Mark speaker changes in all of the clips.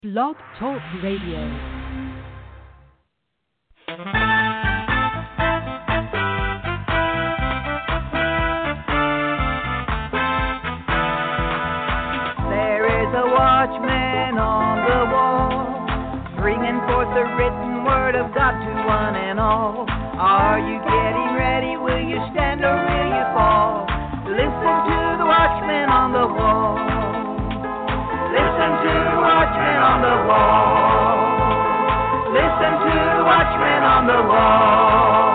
Speaker 1: Blog Talk Radio.
Speaker 2: Watchman on the wall, bringing forth the written word of God to one and all. Are you getting ready? Will you stand or will you fall? Listen to the watchman on the wall. Listen to the watchman on the wall. Listen to the watchman on the wall.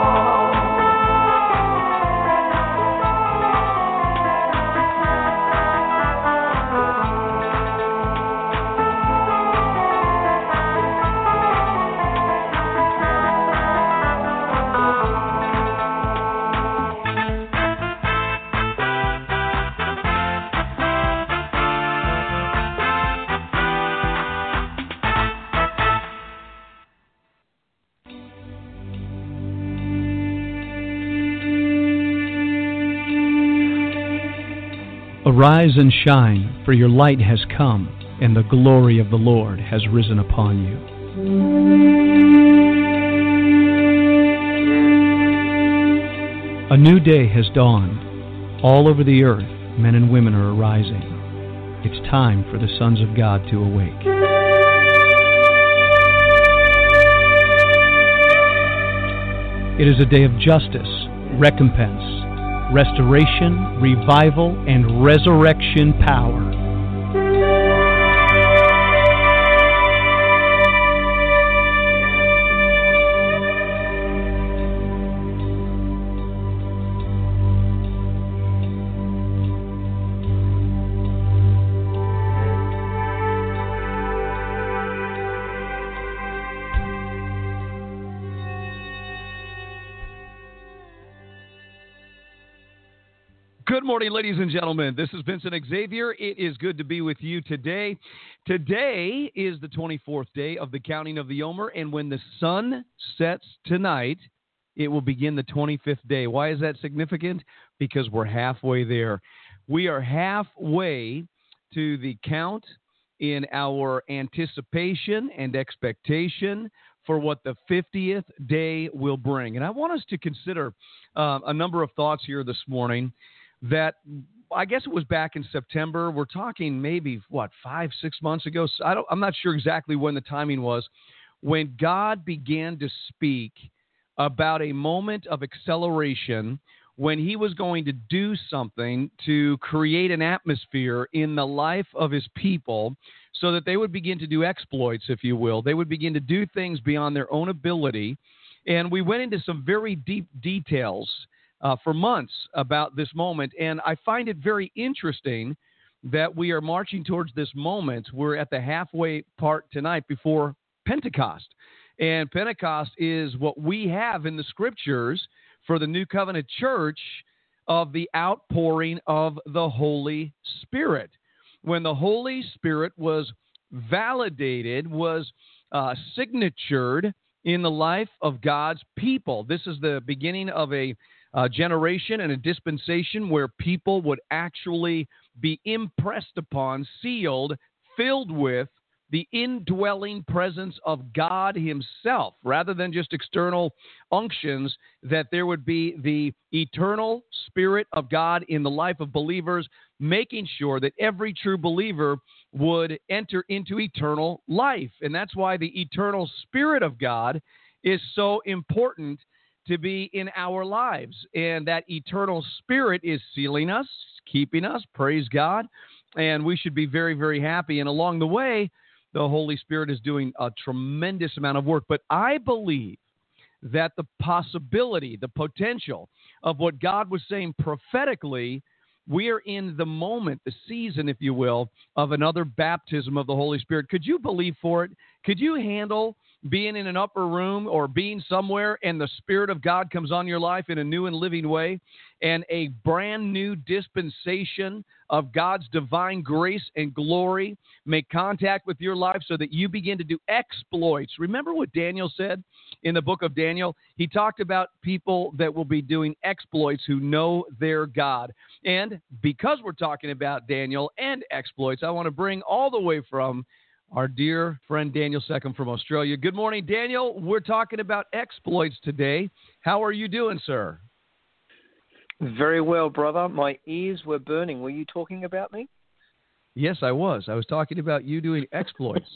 Speaker 3: Arise and shine, for your light has come, and the glory of the Lord has risen upon you. A new day has dawned. All over the earth, men and women are arising. It's time for the sons of God to awake. It is a day of justice, recompense, restoration, revival, and resurrection power. Good morning, ladies and gentlemen. This is Vincent Xavier. It is good to be with you today. Today is the 24th day of the counting of the Omer, and when the sun sets tonight, it will begin the 25th day. Why is that significant? Because we're halfway there. We are halfway to the count in our anticipation and expectation for what the 50th day will bring. And I want us to consider a number of thoughts here this morning that I guess it was back in September. We're talking maybe, 5-6 months ago? I'm not sure exactly when the timing was, when God began to speak about a moment of acceleration when he was going to do something to create an atmosphere in the life of his people so that they would begin to do exploits, if you will. They would begin to do things beyond their own ability. And we went into some very deep details for months about this moment, and I find it very interesting that we are marching towards this moment. We're at the halfway part tonight before Pentecost, and Pentecost is what we have in the Scriptures for the New Covenant Church of the outpouring of the Holy Spirit. When the Holy Spirit was validated, was signatured in the life of God's people. This is the beginning of a generation and a dispensation where people would actually be impressed upon, sealed, filled with the indwelling presence of God himself, rather than just external unctions, that there would be the eternal Spirit of God in the life of believers, making sure that every true believer would enter into eternal life. And that's why the eternal Spirit of God is so important to be in our lives. And that eternal Spirit is sealing us, keeping us, praise God. And we should be very, very happy. And along the way, the Holy Spirit is doing a tremendous amount of work. But I believe that the possibility, the potential of what God was saying prophetically, we are in the moment, the season, if you will, of another baptism of the Holy Spirit. Could you believe for it? Could you handle being in an upper room or being somewhere and the Spirit of God comes on your life in a new and living way, and a brand new dispensation of God's divine grace and glory make contact with your life so that you begin to do exploits? Remember what Daniel said in the book of Daniel? He talked about people that will be doing exploits who know their God. And because we're talking about Daniel and exploits, I want to bring all the way from our dear friend Daniel Seckham from Australia. Good morning, Daniel. We're talking about exploits today. How are you doing, sir?
Speaker 4: Very well, brother. My ears were burning. Were you talking about me?
Speaker 3: Yes, I was. I was talking about you doing exploits.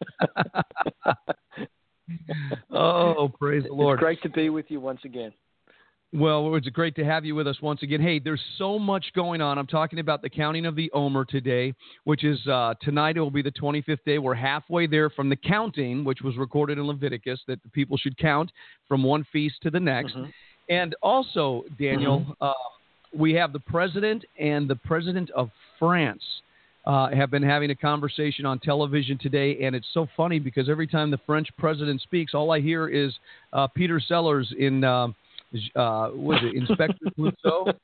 Speaker 3: Oh, praise the Lord.
Speaker 4: It's great to be with you once again.
Speaker 3: Well, it's great to have you with us once again. Hey, there's so much going on. I'm talking about the counting of the Omer today, which is tonight. It will be the 25th day. We're halfway there from the counting, which was recorded in Leviticus, that the people should count from one feast to the next. Mm-hmm. And also, Daniel, we have the president and the president of France have been having a conversation on television today, and it's so funny because every time the French president speaks, all I hear is Peter Sellers in was it Inspector Clouseau?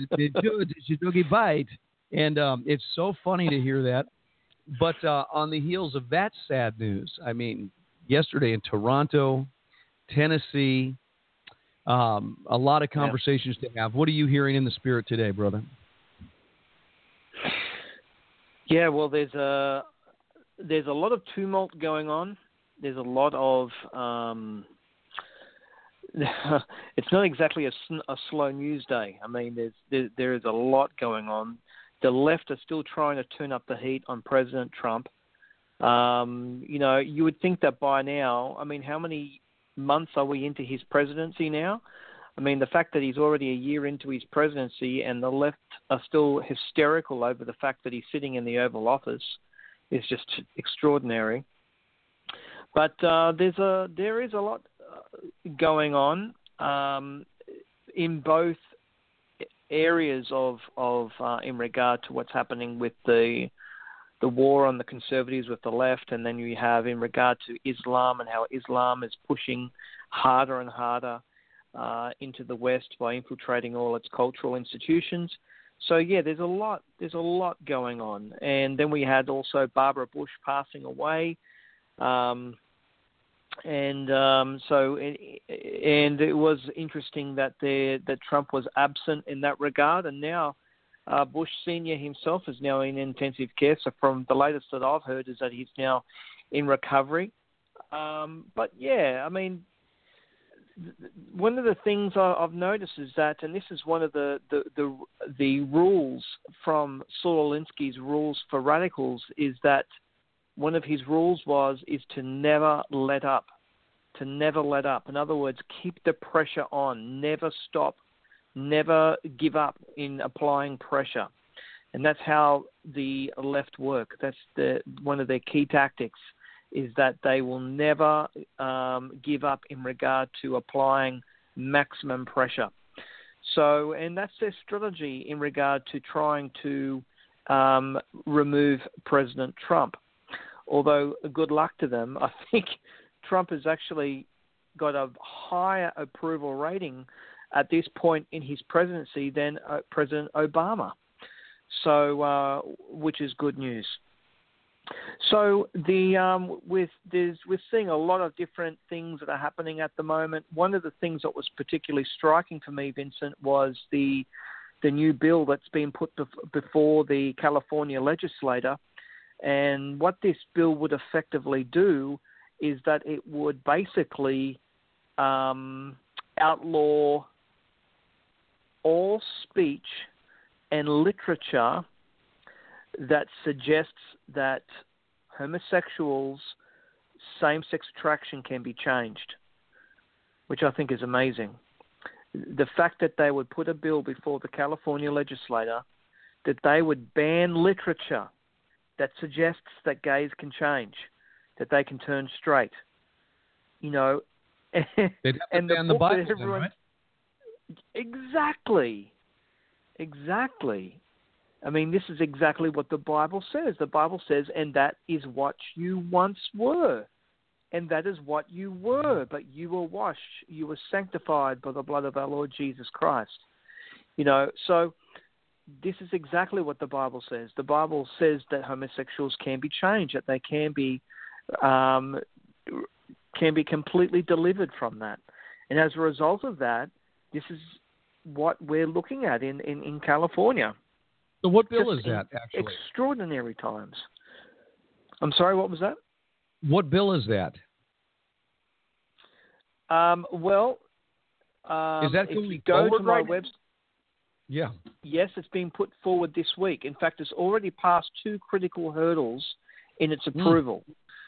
Speaker 3: And it's so funny to hear that. But on the heels of that sad news, I mean, yesterday in Toronto, Tennessee, a lot of conversations to have. What are you hearing in the spirit today, brother?
Speaker 4: Yeah, well, there's a lot of tumult going on. There's a lot of it's not exactly a slow news day. I mean, there is a lot going on. The left are still trying to turn up the heat on President Trump. You would think that by now, I mean, how many months are we into his presidency now? I mean, the fact that he's already a year into his presidency and the left are still hysterical over the fact that he's sitting in the Oval Office is just extraordinary. But there is a lot going on in both areas of in regard to what's happening with the war on the conservatives with the left, and then you have in regard to Islam and how Islam is pushing harder and harder into the West by infiltrating all its cultural institutions. So yeah, there's a lot going on. And then we had also Barbara Bush passing away. And it was interesting that Trump was absent in that regard, and now Bush Senior himself is now in intensive care. So from the latest that I've heard is that he's now in recovery. But yeah, I mean, one of the things I've noticed is that, and this is one of the rules from Saul Alinsky's rules for radicals, is that one of his rules is to never let up. To never let up. In other words, keep the pressure on. Never stop. Never give up in applying pressure. And that's how the left work. That's one of their key tactics, is that they will never give up in regard to applying maximum pressure. So, and that's their strategy in regard to trying to remove President Trump. Although, good luck to them. I think Trump has actually got a higher approval rating at this point in his presidency than President Obama. So, which is good news. So we're seeing a lot of different things that are happening at the moment. One of the things that was particularly striking for me, Vincent, was the new bill that's been put before the California legislature. And what this bill would effectively do is that it would basically outlaw all speech and literature that suggests that homosexuals' same-sex attraction can be changed, which I think is amazing. The fact that they would put a bill before the California legislature that they would ban literature that suggests that gays can change, that they can turn straight, you know.
Speaker 3: They'd have to ban the Bible, then, right?
Speaker 4: Exactly. I mean, this is exactly what the Bible says. The Bible says, and that is what you once were. And that is what you were. But you were washed. You were sanctified by the blood of our Lord Jesus Christ. You know, so this is exactly what the Bible says. The Bible says that homosexuals can be changed, that they can be completely delivered from that. And as a result of that, this is what we're looking at in California.
Speaker 3: So what bill is that, actually?
Speaker 4: Extraordinary times. I'm sorry, what was that?
Speaker 3: What bill is that? Is that
Speaker 4: if you go to my website,
Speaker 3: yeah.
Speaker 4: yes, it's been put forward this week. In fact, it's already passed 2 critical hurdles in its approval.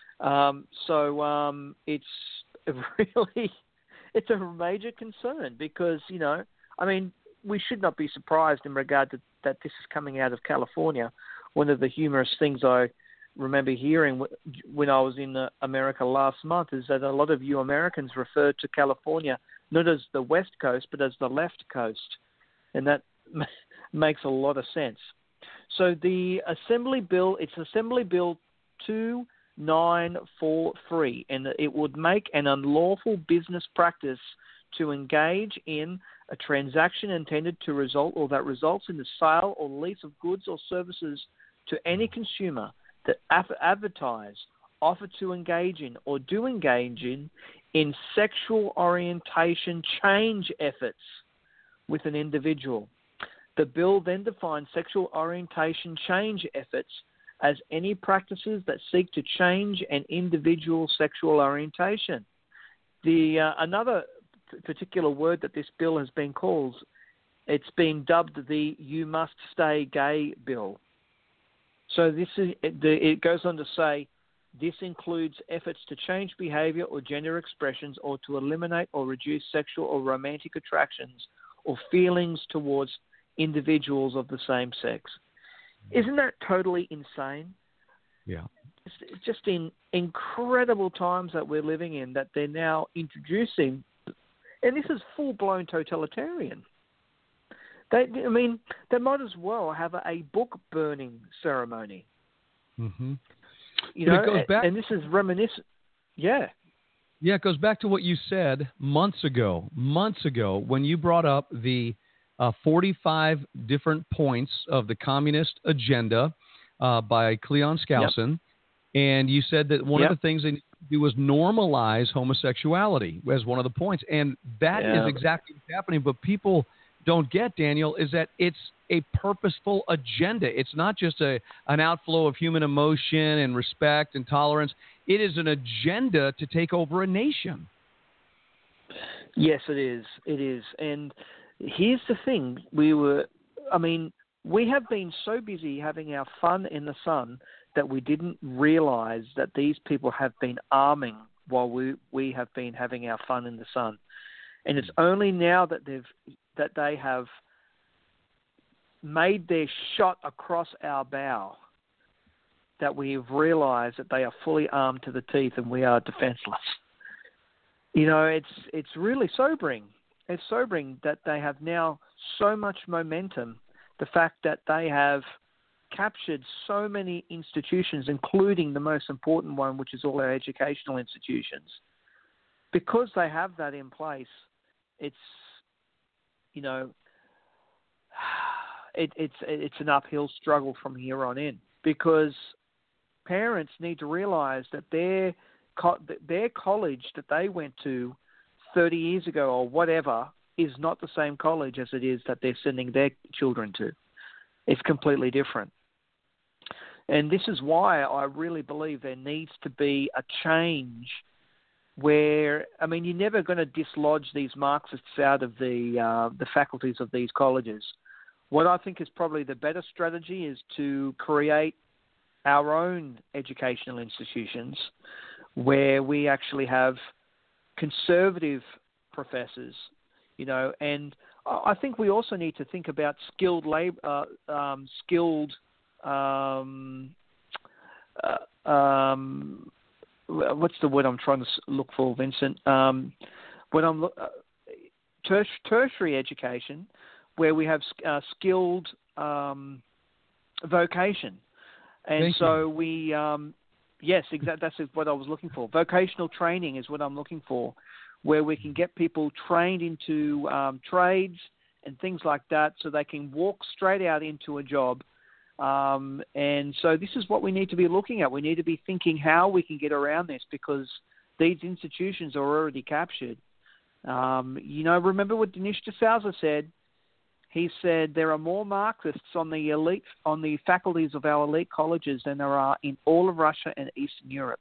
Speaker 4: So it's really, it's a major concern because, we should not be surprised in regard to that this is coming out of California. One of the humorous things I remember hearing when I was in America last month is that a lot of you Americans refer to California not as the West Coast, but as the left coast. And that makes a lot of sense. So the Assembly Bill, it's Assembly Bill 2943, and it would make an unlawful business practice to engage in a transaction intended to result or that results in the sale or lease of goods or services to any consumer that advertise, offer to engage in, or do engage in sexual orientation change efforts with an individual. The bill then defines sexual orientation change efforts as any practices that seek to change an individual's sexual orientation. Another particular word that this bill has been called, it's been dubbed the "You Must Stay Gay" bill. So it goes on to say, this includes efforts to change behavior or gender expressions or to eliminate or reduce sexual or romantic attractions or feelings towards individuals of the same sex. Isn't that totally insane?
Speaker 3: Yeah.
Speaker 4: It's just in incredible times that we're living in that they're now introducing, and this is full-blown totalitarian. They might as well have a book burning ceremony.
Speaker 3: Mm-hmm.
Speaker 4: It goes back, and this is reminiscent. Yeah.
Speaker 3: Yeah, it goes back to what you said months ago when you brought up the 45 different points of the communist agenda by Cleon Skousen. Yep. And you said that one of the things they need to do was normalize homosexuality as one of the points. And that is exactly what's happening. But people don't get, Daniel, is that it's a purposeful agenda. It's not just an outflow of human emotion and respect and tolerance. It is an agenda to take over a nation.
Speaker 4: Yes, it is. It is. And here's the thing. We have been so busy having our fun in the sun that we didn't realize that these people have been arming while we have been having our fun in the sun. And it's only now that they have made their shot across our bow that we've realized that they are fully armed to the teeth and we are defenseless. It's really sobering. It's sobering that they have now so much momentum. The fact that they have captured so many institutions, including the most important one, which is all our educational institutions. Because they have that in place, it's an uphill struggle from here on in, because parents need to realize that their college that they went to 30 years ago or whatever is not the same college as it is that they're sending their children to. It's completely different. And this is why I really believe there needs to be a change where, you're never going to dislodge these Marxists out of the faculties of these colleges. What I think is probably the better strategy is to create our own educational institutions where we actually have conservative professors, and I think we also need to think about skilled labor, what's the word I'm trying to look for, Vincent? Tertiary education, where we have skilled vocation. And yes, exactly. That's what I was looking for. Vocational training is what I'm looking for, where we can get people trained into trades and things like that so they can walk straight out into a job. And so this is what we need to be looking at. We need to be thinking how we can get around this, because these institutions are already captured. Remember what Dinesh D'Souza said. He said there are more Marxists on the faculties of our elite colleges than there are in all of Russia and Eastern Europe.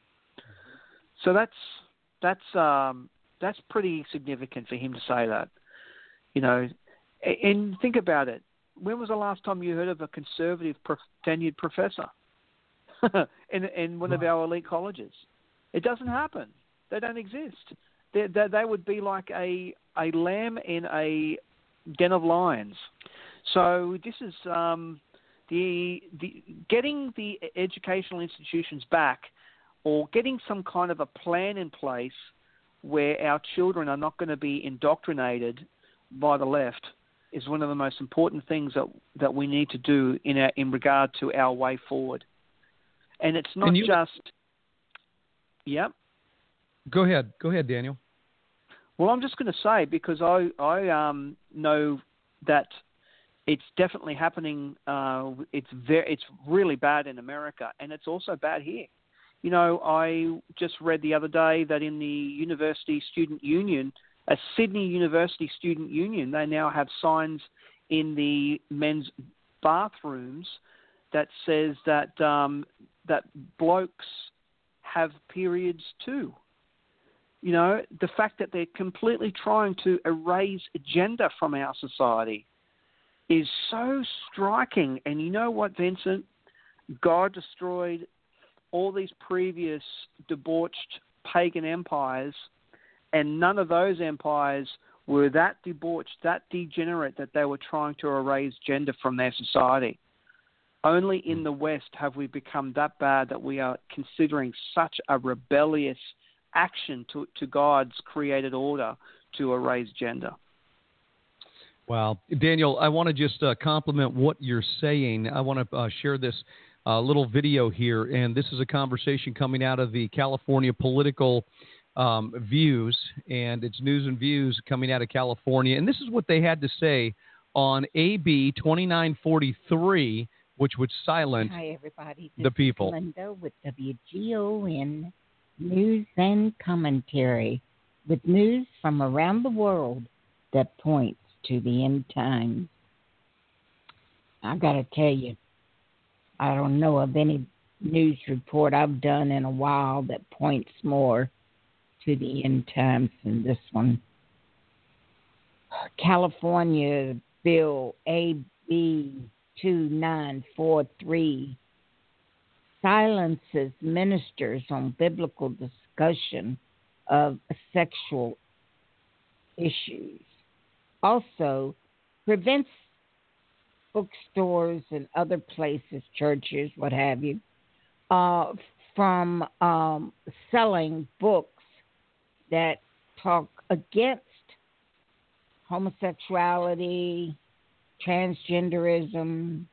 Speaker 4: So that's pretty significant for him to say that. You know, and think about it. When was the last time you heard of a conservative tenured professor in one of our elite colleges? It doesn't happen. They don't exist. They would be like a lamb in a den of lions. So this is the getting the educational institutions back, or getting some kind of a plan in place where our children are not going to be indoctrinated by the left, is one of the most important things that we need to do in regard to our way forward. And it's not just. Yep. Go ahead,
Speaker 3: Daniel.
Speaker 4: Well, I'm just going to say, because I know that it's definitely happening. It's really bad in America, and it's also bad here. You know, I just read the other day that in the University Student Union, a Sydney University Student Union, they now have signs in the men's bathrooms that says that that blokes have periods too. You know, the fact that they're completely trying to erase gender from our society is so striking. And you know what, Vincent? God destroyed all these previous debauched pagan empires, and none of those empires were that debauched, that degenerate, that they were trying to erase gender from their society. Only in the West have we become that bad that we are considering such a rebellious action to God's created order to erase gender.
Speaker 3: Wow. Daniel, I want to just compliment what you're saying. I want to share this little video here, and this is a conversation coming out of the California Political Views, and it's News and Views coming out of California. And this is what they had to say on AB 2943, which would silence the people.
Speaker 5: Hi, everybody. This is Linda with WGON News and Commentary, with news from around the world that points to the end times. I got to tell you, I don't know of any news report I've done in a while that points more to the end times than this one. California Bill AB 2943 silences ministers on biblical discussion of sexual issues. Also, prevents bookstores and other places, churches, what have you, from selling books that talk against homosexuality, transgenderism.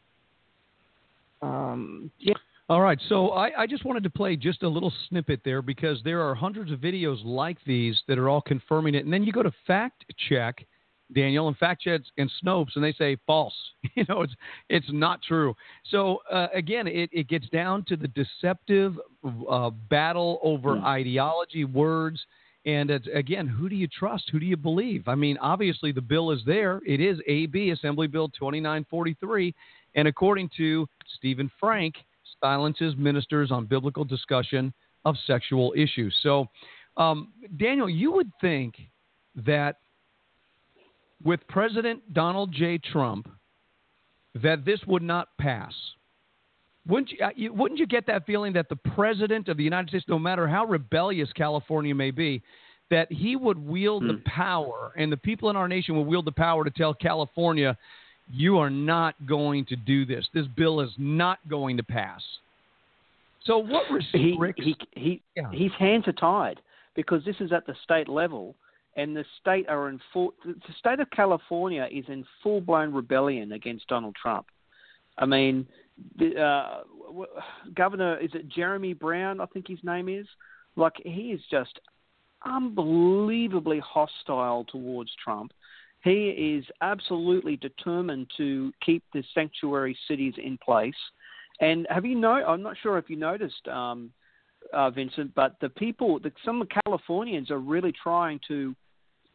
Speaker 3: All right, so I just wanted to play just a little snippet there, because there are hundreds of videos like these that are all confirming it. And then you go to fact check, Daniel, and fact check and Snopes, and they say false. You know, it's not true. So again, it gets down to the deceptive battle over ideology, words, and it's, again, who do you trust? Who do you believe? I mean, obviously the bill is there. It is AB Assembly Bill 2943, and according to Stephen Frank, silences ministers on biblical discussion of sexual issues. So, Daniel, you would think that with President Donald J. Trump, that this would not pass. Wouldn't you get that feeling that the President of the United States, no matter how rebellious California may be, that he would wield the power, and the people in our nation will wield the power to tell California, you are not going to do this. This bill is not going to pass. So what restricts...
Speaker 4: His hands are tied, because this is at the state level, and the state state of California is in full-blown rebellion against Donald Trump. I mean, Governor, is it Jeremy Brown, I think his name is? Like, he is just unbelievably hostile towards Trump. He is absolutely determined to keep the sanctuary cities in place. And I'm not sure if you noticed, Vincent, but some Californians are really trying to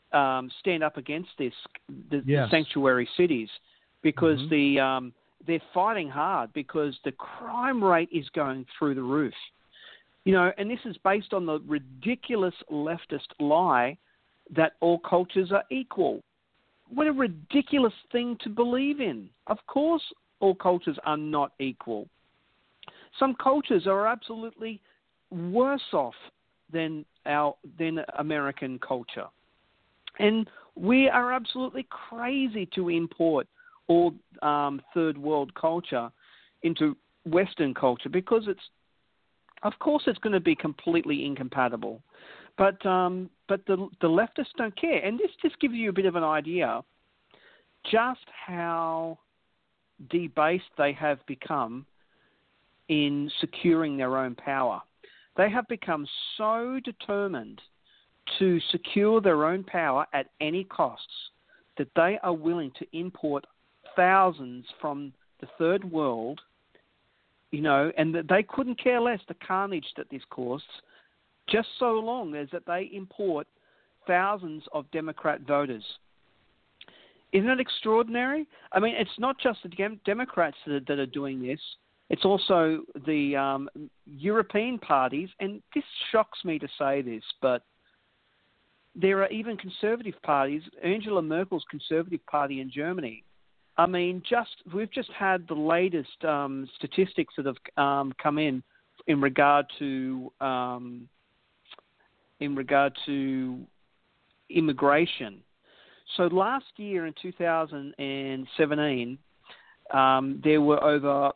Speaker 4: stand up against this, the
Speaker 3: Yes.
Speaker 4: sanctuary cities, because they're fighting hard because the crime rate is going through the roof. You know, and this is based on the ridiculous leftist lie that all cultures are equal. What a ridiculous thing to believe in. Of course, all cultures are not equal. Some cultures are absolutely worse off than American culture. And we are absolutely crazy to import all third world culture into Western culture, because of course it's going to be completely incompatible. But the leftists don't care. And this just gives you a bit of an idea just how debased they have become in securing their own power. They have become so determined to secure their own power at any costs that they are willing to import thousands from the third world, you know, and that they couldn't care less the carnage that this causes, just so long as that they import thousands of Democrat voters. Isn't it extraordinary? I mean, it's not just the Democrats that are doing this. It's also the European parties, and this shocks me to say this, but there are even conservative parties. Angela Merkel's Conservative Party in Germany. I mean, we've just had the latest statistics that have come in regard to immigration. So last year in 2017, there were over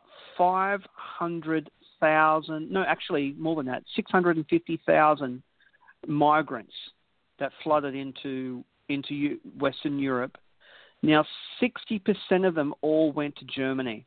Speaker 4: 500,000, no, actually more than that, 650,000 migrants that flooded into Western Europe. Now, 60% of them all went to Germany.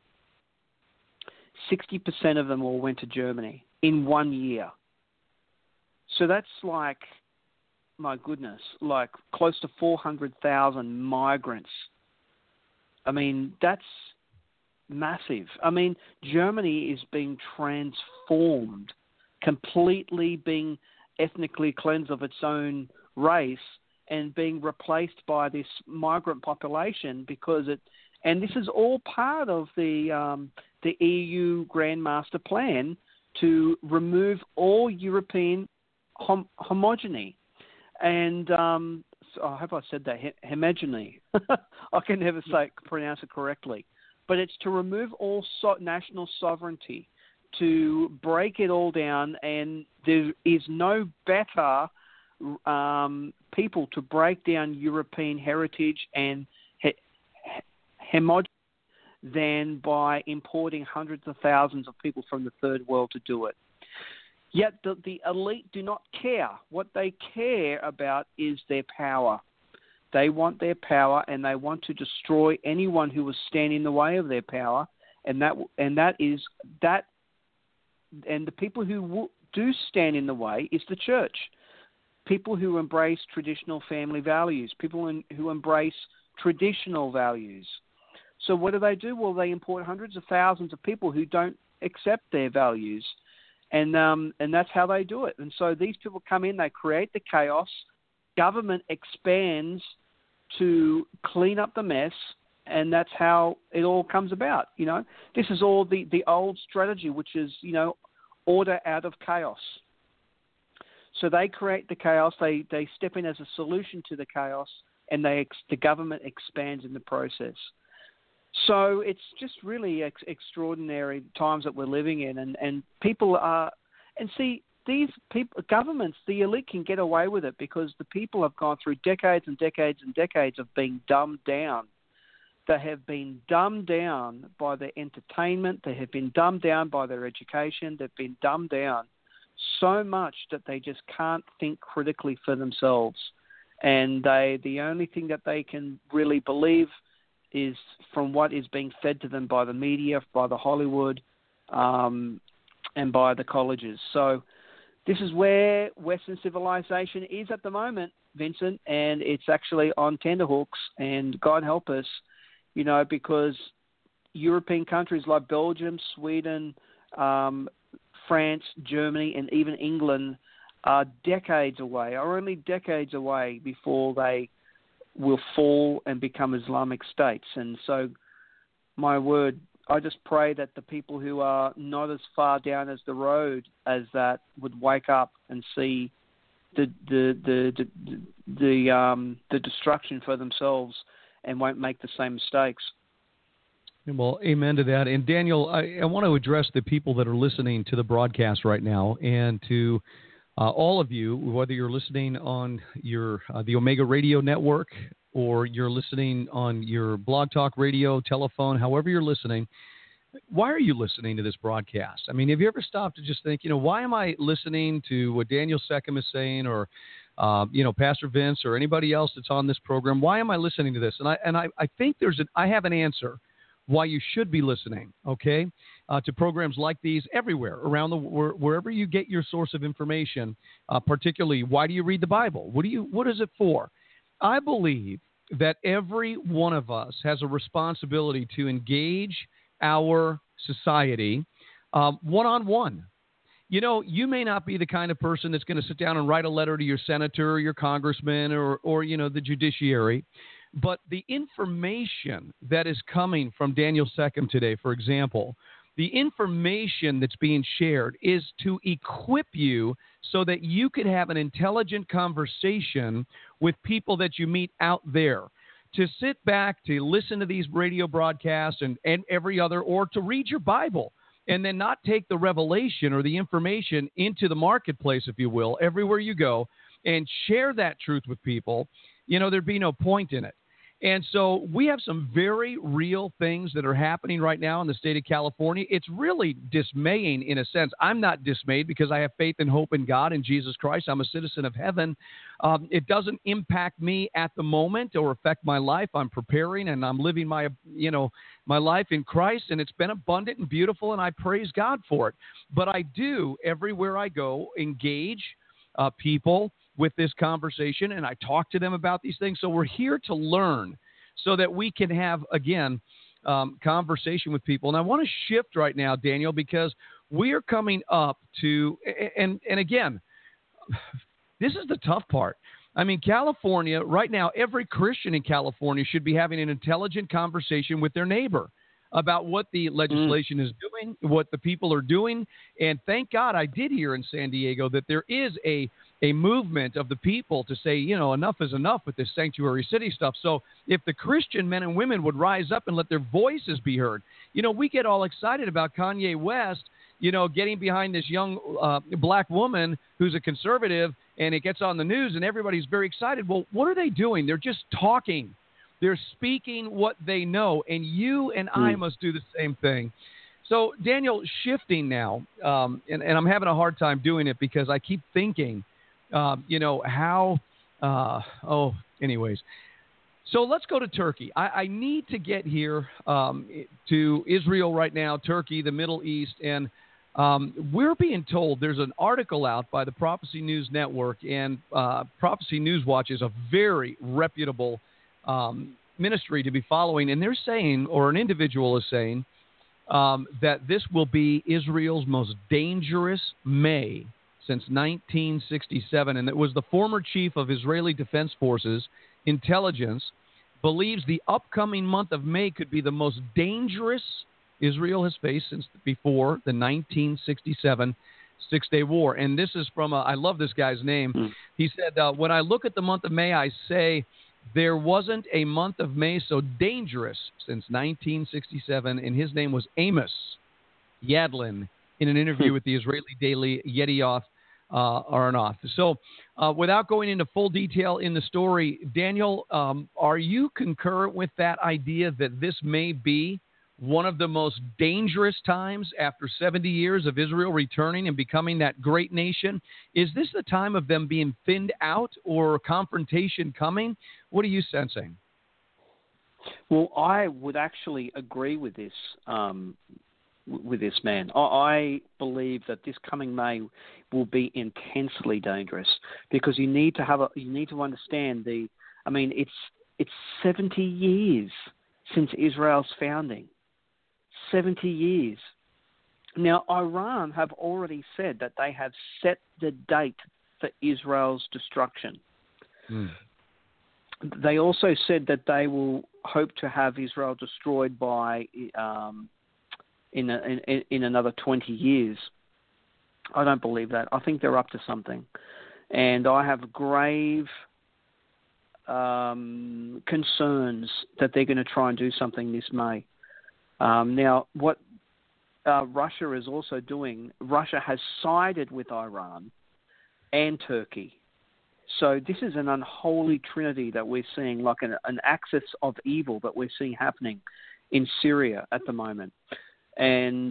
Speaker 4: 60% of them all went to Germany in 1 year. So that's like, my goodness, like close to 400,000 migrants. I mean, that's massive. I mean, Germany is being transformed, completely being ethnically cleansed of its own race and being replaced by this migrant population and this is all part of the EU Grand Master Plan to remove all European homogeny. And I hope I said that, homogeny. I can never pronounce it correctly. But it's to remove all national sovereignty, to break it all down, and there is no better people to break down European heritage and homogeny than by importing hundreds of thousands of people from the third world to do it. Yet the elite do not care. What they care about is their power. They want their power, and they want to destroy anyone who will stand in the way of their power. And the people who do stand in the way is the church. People who embrace traditional family values. People who embrace traditional values. So what do? Well, they import hundreds of thousands of people who don't accept their values. And that's how they do it. And so these people come in, they create the chaos. Government expands to clean up the mess, and that's how it all comes about. You know, this is all the old strategy, which is, you know, order out of chaos. So they create the chaos. They step in as a solution to the chaos, and the government expands in the process. So it's just really extraordinary times that we're living in, and people are, and see, these people, governments, the elite can get away with it because the people have gone through decades and decades and decades of being dumbed down. They have been dumbed down by their entertainment. They have been dumbed down by their education. They've been dumbed down so much that they just can't think critically for themselves. And the only thing that they can really believe is from what is being fed to them by the media, by the Hollywood, and by the colleges. So this is where Western civilization is at the moment, Vincent, and it's actually on tenterhooks, and God help us, you know, because European countries like Belgium, Sweden, France, Germany, and even England are only decades away before they will fall and become Islamic states. And so, my word, I just pray that the people who are not as far down as the road as that would wake up and see the destruction for themselves and won't make the same mistakes.
Speaker 3: Well, amen to that. And Daniel, I want to address the people that are listening to the broadcast right now, and to all of you, whether you're listening on your the Omega Radio Network, or you're listening on your Blog Talk Radio, telephone, however you're listening. Why are you listening to this broadcast? I mean, have you ever stopped to just think, why am I listening to what Daniel Seckham is saying, or Pastor Vince, or anybody else that's on this program? Why am I listening to this? And I think I have an answer why you should be listening, okay, to programs like these everywhere around wherever you get your source of information. Particularly, why do you read the Bible? What is it for? I believe that every one of us has a responsibility to engage our society one-on-one. You may not be the kind of person that's going to sit down and write a letter to your senator or your congressman or the judiciary. But the information that is coming from Daniel Seckham today, for example, the information that's being shared is to equip you so that you could have an intelligent conversation with people that you meet out there. To sit back, to listen to these radio broadcasts and every other, or to read your Bible, and then not take the revelation or the information into the marketplace, if you will, everywhere you go, and share that truth with people, there'd be no point in it. And so we have some very real things that are happening right now in the state of California. It's really dismaying in a sense. I'm not dismayed because I have faith and hope in God and Jesus Christ. I'm a citizen of heaven. It doesn't impact me at the moment or affect my life. I'm preparing and I'm living my life in Christ, and it's been abundant and beautiful, and I praise God for it. But I do, everywhere I go, engage people with this conversation, and I talk to them about these things. So we're here to learn so that we can have, again, conversation with people. And I want to shift right now, Daniel, because we are coming up to, and again, this is the tough part. I mean, California, right now, every Christian in California should be having an intelligent conversation with their neighbor about what the legislation is doing, what the people are doing. And thank God I did hear in San Diego that there is a movement of the people to say, enough is enough with this sanctuary city stuff. So if the Christian men and women would rise up and let their voices be heard, we get all excited about Kanye West, getting behind this young black woman who's a conservative, and it gets on the news and everybody's very excited. Well, what are they doing? They're just talking. They're speaking what they know, and you and I must do the same thing. So, Daniel, shifting now, and I'm having a hard time doing it because I keep thinking, anyways. So let's go to Turkey. I need to get here to Israel right now, Turkey, the Middle East, and we're being told there's an article out by the Prophecy News Network, and Prophecy News Watch is a very reputable ministry to be following, and they're saying, or an individual is saying, that this will be Israel's most dangerous May since 1967, and it was the former chief of Israeli Defense Forces Intelligence believes the upcoming month of May could be the most dangerous Israel has faced since before the 1967 Six-Day War. And this is from, I love this guy's name. He said, when I look at the month of May, I say, there wasn't a month of May so dangerous since 1967, and his name was Amos Yadlin in an interview with the Israeli daily Yedioth Ahronoth. So without going into full detail in the story, Daniel, are you concurrent with that idea that this may be one of the most dangerous times after 70 years of Israel returning and becoming that great nation? Is this the time of them being thinned out or confrontation coming? What are you sensing?
Speaker 6: Well, I would actually agree with this man. I believe that this coming May will be intensely dangerous because you need to understand it's 70 years since Israel's founding. 70 years. Now, Iran have already said that they have set the date for Israel's destruction. they also said that they will hope to have Israel destroyed by in another 20 years. I don't believe that. I think they're up to something, and I have grave concerns that they're going to try and do something this May. Now, what Russia is also doing, Russia has sided with Iran and Turkey. So this is an unholy trinity that we're seeing, like an axis of evil that we're seeing happening in Syria at the moment. And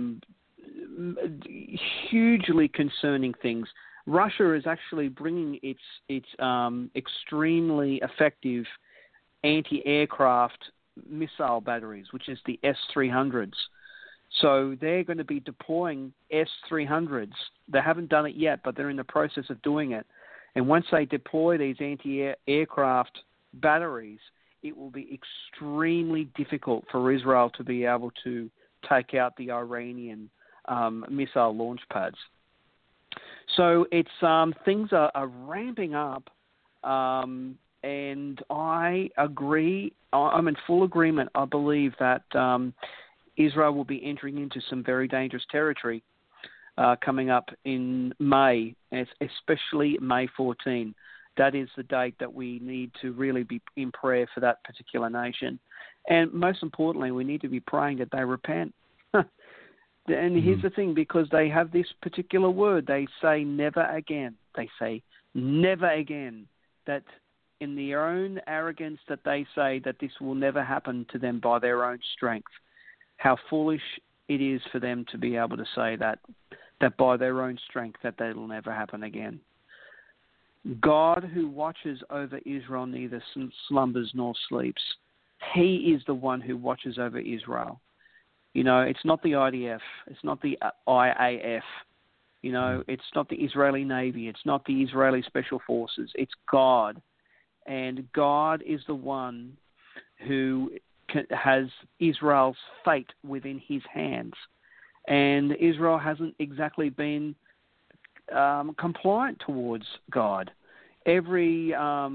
Speaker 6: hugely concerning things. Russia is actually bringing its extremely effective anti-aircraft missile batteries, which is the S-300s. So they're going to be deploying S-300s. They haven't done it yet, but they're in the process of doing it. And once they deploy these anti-aircraft batteries, it will be extremely difficult for Israel to be able to take out the Iranian missile launch pads. So it's things are ramping up, and I agree. I'm in full agreement. I believe that Israel will be entering into some very dangerous territory coming up in May, especially May 14. That is the date that we need to really be in prayer for that particular nation. And most importantly, we need to be praying that they repent. And here's the thing, because they have this particular word, they say never again. They say never again. That in their own arrogance that they say that this will never happen to them by their own strength. How foolish it is for them to be able to say that by their own strength that will never happen again. God, who watches over Israel, neither slumbers nor sleeps. He is the one who watches over Israel. You know, it's not the IDF. It's not the IAF. You know, it's not the Israeli Navy. It's not the Israeli Special Forces. It's God. And God is the one who has Israel's fate within his hands. And Israel hasn't exactly been compliant towards God. Every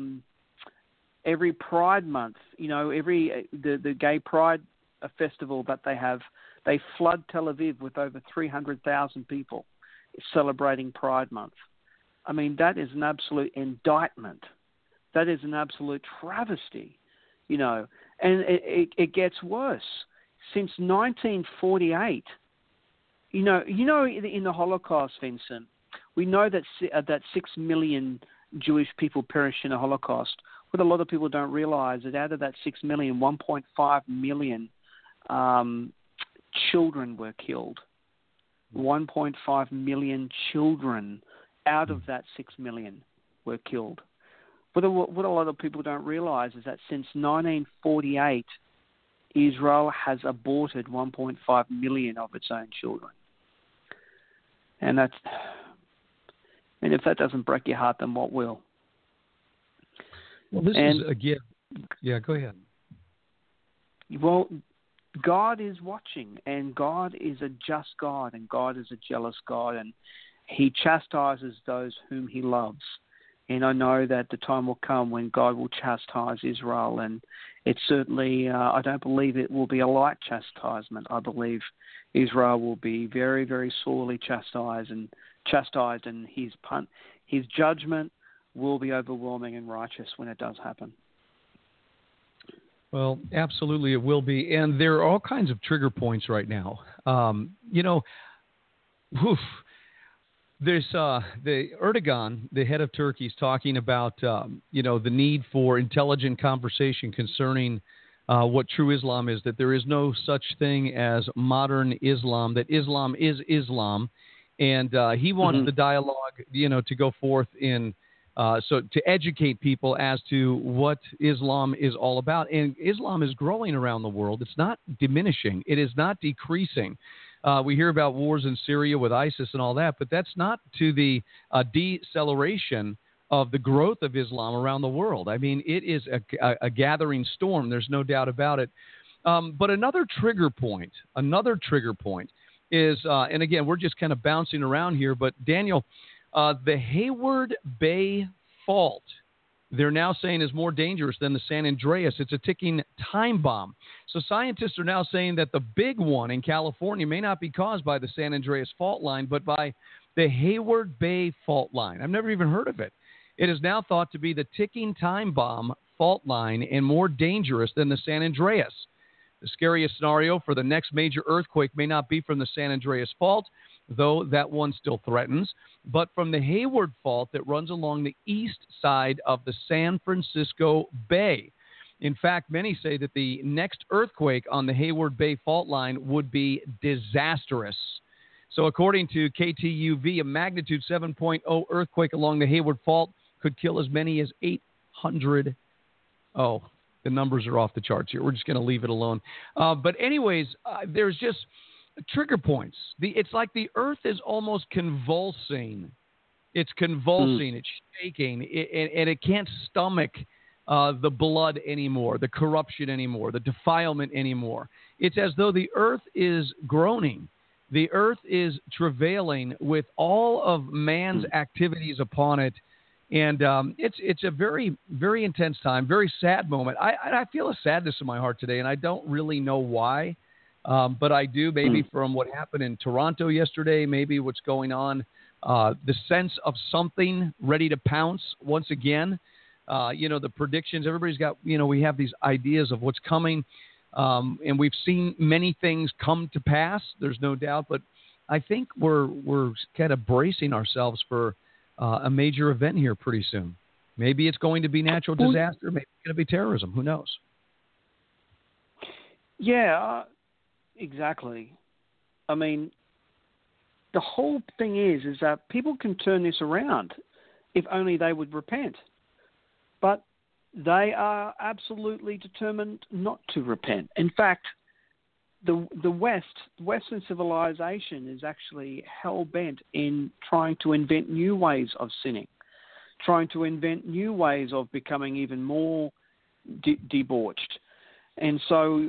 Speaker 6: Pride Month, you know, the Gay Pride festival that they have, they flood Tel Aviv with over 300,000 people celebrating Pride Month. I mean, that is an absolute indictment. That is an absolute travesty, you know. And it gets worse. Since 1948, you know, in the Holocaust, Vincent, we know that 6 million Jewish people perished in the Holocaust. What a lot of people don't realize is that out of that 6 million, 1.5 million children were killed. 1.5 million children out of that 6 million were killed. What a lot of people don't realize is that since 1948, Israel has aborted 1.5 million of its own children. And if that doesn't break your heart, then what will?
Speaker 3: Well, this is again. Yeah, go ahead.
Speaker 6: Well, God is watching, and God is a just God, and God is a jealous God, and he chastises those whom he loves. And I know that the time will come when God will chastise Israel, and it's certainly, I don't believe it will be a light chastisement. I believe Israel will be very, very sorely chastised, and his judgment will be overwhelming and righteous when it does happen.
Speaker 3: Well, absolutely it will be. And there are all kinds of trigger points right now. You know, there's the Erdogan, the head of Turkey, is talking about, you know, the need for intelligent conversation concerning what true Islam is, that there is no such thing as modern Islam, that Islam is Islam. And he wants the dialogue, you know, to go forth in so to educate people as to what Islam is all about. And Islam is growing around the world. It's not diminishing. It is not decreasing. We hear about wars in Syria with ISIS and all that, but that's not to the deceleration of the growth of Islam around the world. I mean, it is a gathering storm. There's no doubt about it. But another trigger point is, and again, we're just kind of bouncing around here, but Daniel, the Hayward Bay Fault they're now saying is more dangerous than the San Andreas. It's a ticking time bomb. So scientists are now saying that the big one in California may not be caused by the San Andreas fault line, but by the Hayward Bay fault line. I've never even heard of it. It is now thought to be the ticking time bomb fault line and more dangerous than the San Andreas. The scariest scenario for the next major earthquake may not be from the San Andreas fault, though that one still threatens, but from the Hayward fault that runs along the east side of the San Francisco Bay. In fact, many say that the next earthquake on the Hayward Bay fault line would be disastrous. So according to KTUV, a magnitude 7.0 earthquake along the Hayward fault could kill as many as 800. Oh, the numbers are off the charts here. We're just going to leave it alone. But anyways, there's just trigger points. It's like the earth is almost convulsing. It's convulsing. It's shaking. And it can't stomach the blood anymore, the corruption anymore, the defilement anymore. It's as though the earth is groaning. The earth is travailing with all of man's activities upon it. And it's a very, very intense time, very sad moment. I feel a sadness in my heart today, and I don't really know why. But I do, maybe from what happened in Toronto yesterday, maybe what's going on, the sense of something ready to pounce once again. The predictions, everybody's got, we have these ideas of what's coming. And we've seen many things come to pass. There's no doubt. But I think we're kind of bracing ourselves for a major event here pretty soon. Maybe it's going to be natural disaster. Maybe it's going to be terrorism. Who knows?
Speaker 6: Yeah, exactly. I mean, the whole thing is that people can turn this around if only they would repent. But they are absolutely determined not to repent. In fact, the Western civilization is actually hell-bent in trying to invent new ways of sinning, trying to invent new ways of becoming even more debauched. And so,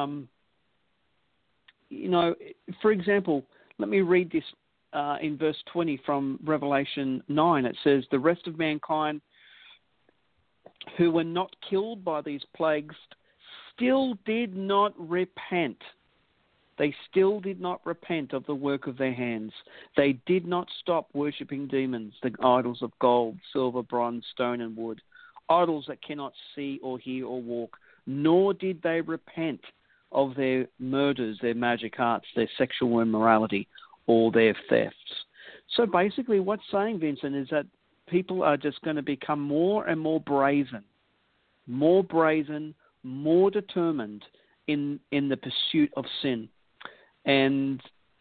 Speaker 6: for example, let me read this in verse 20 from Revelation 9. It says, "The rest of mankind who were not killed by these plagues still did not repent." They still did not repent of the work of their hands. They did not stop worshipping demons, the idols of gold, silver, bronze, stone, and wood, idols that cannot see or hear or walk, nor did they repent of their murders, their magic arts, their sexual immorality, or their thefts. So basically what's saying, Vincent, is that people are just going to become more and more brazen, more determined in the pursuit of sin. And,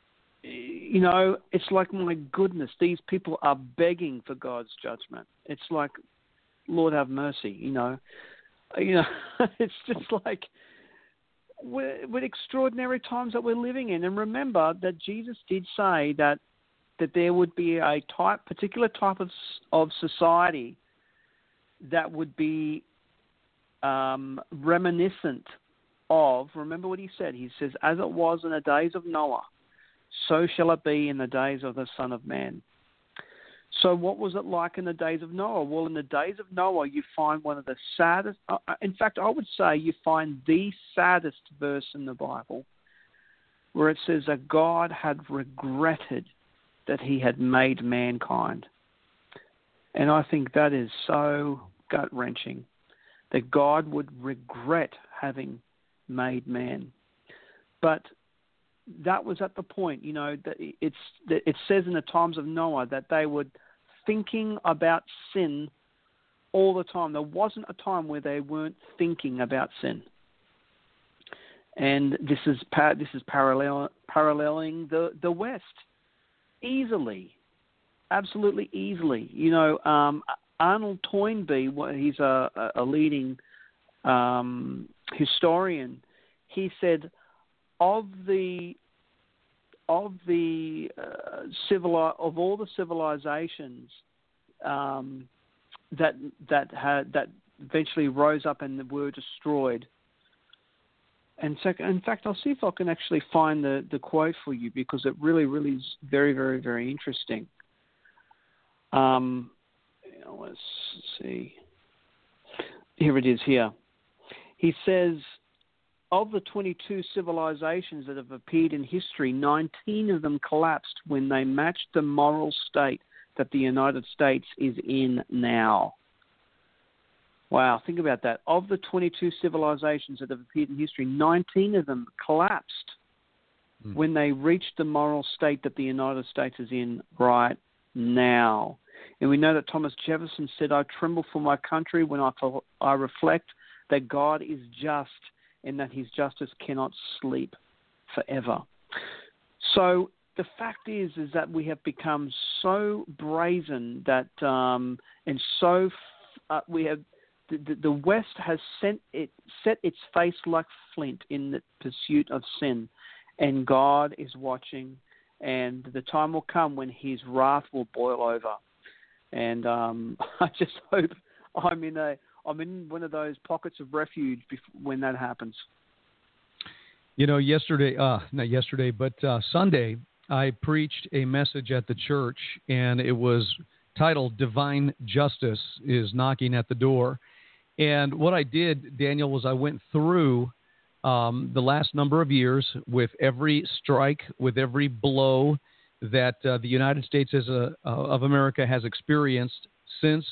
Speaker 6: it's like, my goodness, these people are begging for God's judgment. It's like, Lord have mercy, It's just like, with extraordinary times that we're living in. And remember that Jesus did say that there would be a particular type of society that would be reminiscent of, remember what he said. He says, "As it was in the days of Noah, so shall it be in the days of the Son of Man." So what was it like in the days of Noah? Well, in the days of Noah, you find one of the saddest, in fact, I would say you find the saddest verse in the Bible, where it says that God had regretted that he had made mankind. And I think that is so gut-wrenching, that God would regret having made man. But that was at the point, that it says in the times of Noah that they were thinking about sin all the time. There wasn't a time where they weren't thinking about sin. And this is paralleling the West easily, absolutely easily. Arnold Toynbee, he's a leading historian. He said, of all the civilizations that eventually rose up and were destroyed. And in fact, I'll see if I can actually find the quote for you, because it really, really is very, very, very interesting. Let's see. Here it is here. He says, of the 22 civilizations that have appeared in history, 19 of them collapsed when they matched the moral state that the United States is in now. Wow, think about that. Of the 22 civilizations that have appeared in history, 19 of them collapsed when they reached the moral state that the United States is in right now. And we know that Thomas Jefferson said, I tremble for my country when I reflect that God is just and that his justice cannot sleep forever. So the fact is that we have become so brazen that we have the West has set its face like flint in the pursuit of sin, and God is watching, and the time will come when his wrath will boil over. And I just hope I'm in one of those pockets of refuge when that happens.
Speaker 3: You know, Sunday, I preached a message at the church, and it was titled "Divine Justice is Knocking at the Door." And what I did, Daniel, was I went through the last number of years with every strike, with every blow that the United States of America has experienced since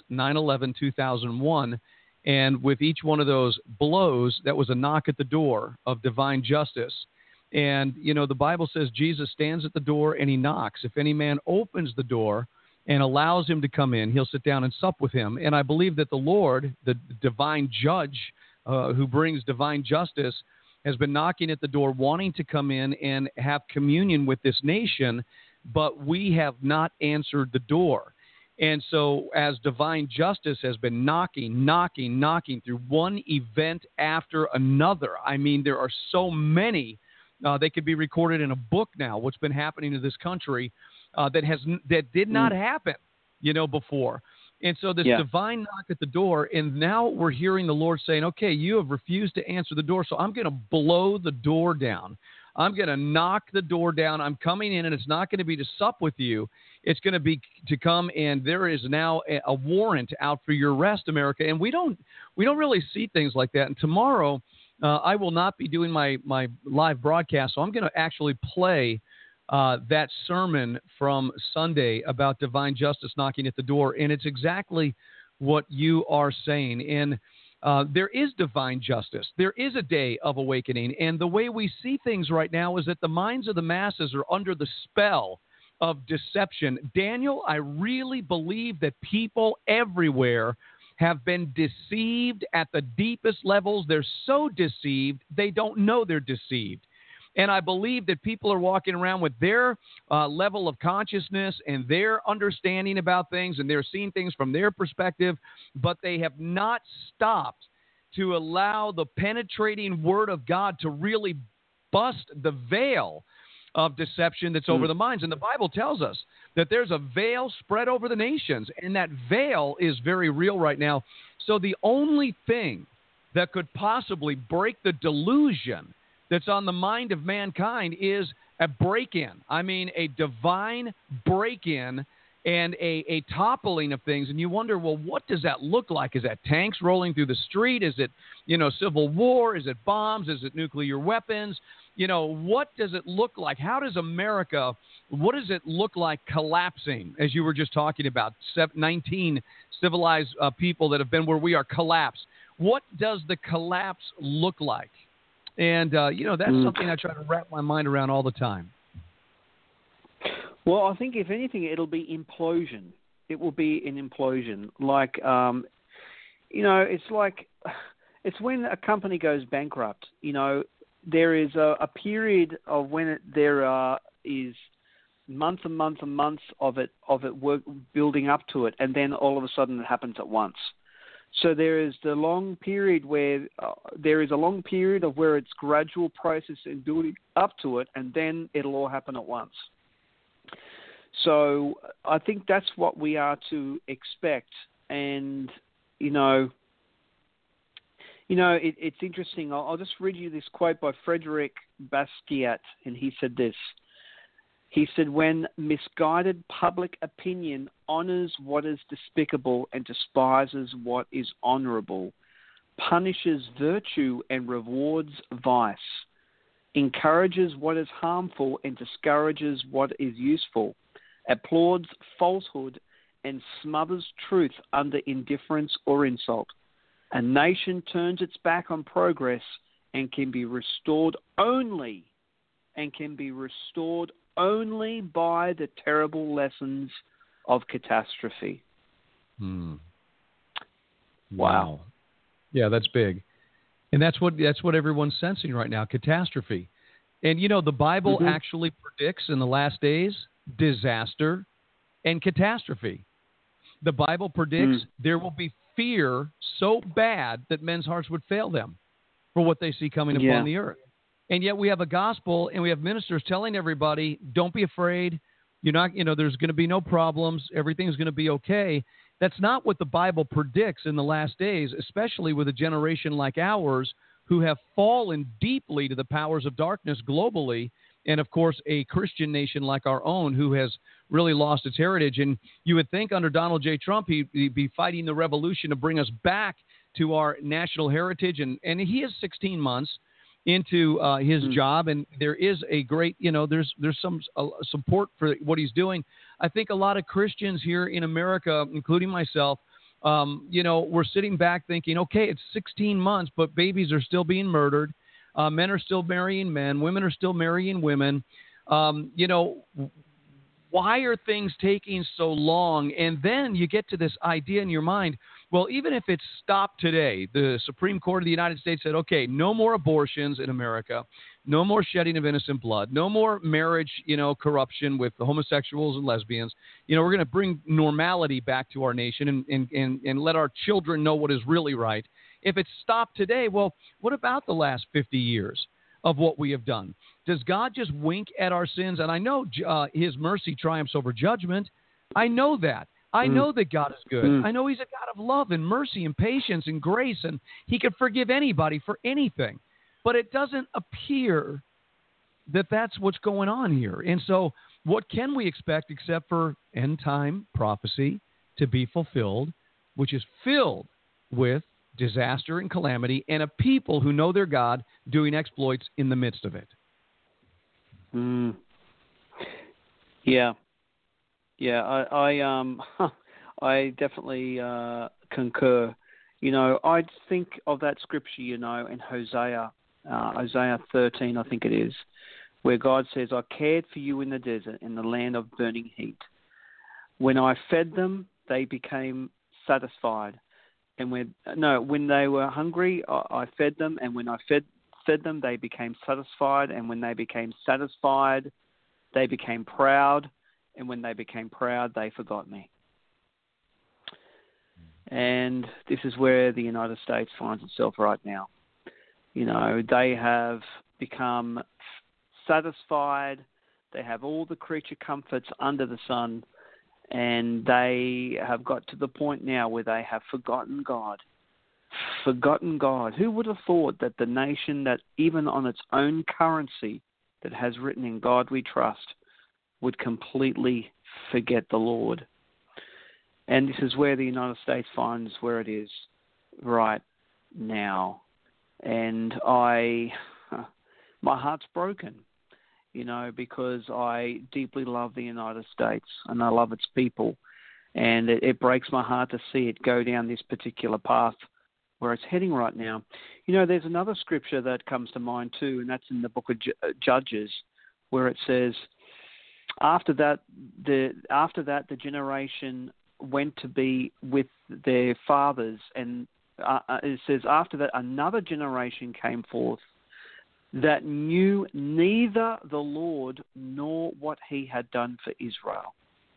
Speaker 3: 9/11/2001. And with each one of those blows, that was a knock at the door of divine justice. And, you know, the Bible says Jesus stands at the door and he knocks. If any man opens the door and allows him to come in, he'll sit down and sup with him. And I believe that the Lord, the divine judge who brings divine justice, has been knocking at the door, wanting to come in and have communion with this nation, but we have not answered the door. And so as divine justice has been knocking through one event after another, I mean, there are so many, they could be recorded in a book now, what's been happening to this country that did not happen, you know, before. And so this divine knock at the door, and now we're hearing the Lord saying, okay, you have refused to answer the door, so I'm going to blow the door down. I'm going to knock the door down. I'm coming in, and it's not going to be to sup with you. It's going to be to come, and there is now a warrant out for your arrest, America. And we don't really see things like that. And tomorrow, I will not be doing my live broadcast, so I'm going to actually play that sermon from Sunday about divine justice knocking at the door, and it's exactly what you are saying. And there is divine justice. There is a day of awakening, and the way we see things right now is that the minds of the masses are under the spell of deception. Daniel, I really believe that people everywhere have been deceived at the deepest levels. They're so deceived, they don't know they're deceived. And I believe that people are walking around with their level of consciousness and their understanding about things, and they're seeing things from their perspective, but they have not stopped to allow the penetrating word of God to really bust the veil of deception that's over the minds. And the Bible tells us that there's a veil spread over the nations, and that veil is very real right now. So the only thing that could possibly break the delusion that's on the mind of mankind is a break-in. I mean, a divine break-in and a toppling of things. And you wonder, well, what does that look like? Is that tanks rolling through the street? Is it, civil war? Is it bombs? Is it nuclear weapons? What does it look like? How does America, what does it look like collapsing, as you were just talking about, 19 civilized people that have been where we are collapsed? What does the collapse look like? And, that's something I try to wrap my mind around all the time.
Speaker 6: Well, I think if anything, it'll be implosion. It will be an implosion. Like, it's when a company goes bankrupt. There is a period of when there is months and months and months of it work building up to it, and then all of a sudden it happens at once. So there is the long period where there is a long period of where it's gradual process and building up to it, and then it'll all happen at once. So I think that's what we are to expect. And, it's interesting. I'll just read you this quote by Frederick Basquiat, and he said this. He said, when misguided public opinion honors what is despicable and despises what is honorable, punishes virtue and rewards vice, encourages what is harmful and discourages what is useful, applauds falsehood and smothers truth under indifference or insult. A nation turns its back on progress and can be restored only by the terrible lessons of catastrophe.
Speaker 3: Wow. Yeah, that's big. And that's what everyone's sensing right now, catastrophe. And, the Bible actually predicts in the last days disaster and catastrophe. The Bible predicts there will be fear so bad that men's hearts would fail them for what they see coming upon the earth. And yet we have a gospel and we have ministers telling everybody, don't be afraid. You're not, there's going to be no problems. Everything's going to be okay. That's not what the Bible predicts in the last days, especially with a generation like ours who have fallen deeply to the powers of darkness globally. And, of course, a Christian nation like our own who has really lost its heritage. And you would think under Donald J. Trump, he'd be fighting the revolution to bring us back to our national heritage. And he is 16 months into his job, and there is a great, there's some support for what he's doing. I think a lot of Christians here in America, including myself, we're sitting back thinking, okay, it's 16 months, but babies are still being murdered. Men are still marrying men. Women are still marrying women. Why are things taking so long? And then you get to this idea in your mind, well, even if it's stopped today, the Supreme Court of the United States said, okay, no more abortions in America, no more shedding of innocent blood, no more marriage, corruption with the homosexuals and lesbians. We're going to bring normality back to our nation and let our children know what is really right. If it's stopped today, well, what about the last 50 years of what we have done? Does God just wink at our sins? And I know his mercy triumphs over judgment. I know that. I know that God is good. I know he's a God of love and mercy and patience and grace, and he can forgive anybody for anything. But it doesn't appear that that's what's going on here. And so what can we expect except for end-time prophecy to be fulfilled, which is filled with disaster and calamity and a people who know their God doing exploits in the midst of it?
Speaker 6: Yeah. Yeah, I definitely concur. I think of that scripture, in Hosea 13, I think it is, where God says, I cared for you in the desert, in the land of burning heat. When I fed them, they became satisfied. And when they were hungry, I fed them. And when I fed them, they became satisfied. And when they became satisfied, they became proud. And when they became proud, they forgot me. And this is where the United States finds itself right now. They have become satisfied. They have all the creature comforts under the sun. And they have got to the point now where they have forgotten God. Forgotten God. Who would have thought that the nation that even on its own currency that has written in God we trust would completely forget the Lord? And this is where the United States finds where it is right now. And my heart's broken, because I deeply love the United States and I love its people. And it breaks my heart to see it go down this particular path where it's heading right now. There's another scripture that comes to mind too, and that's in the book of Judges, where it says, After that, the generation went to be with their fathers, and it says, after that, another generation came forth that knew neither the Lord nor what he had done for Israel.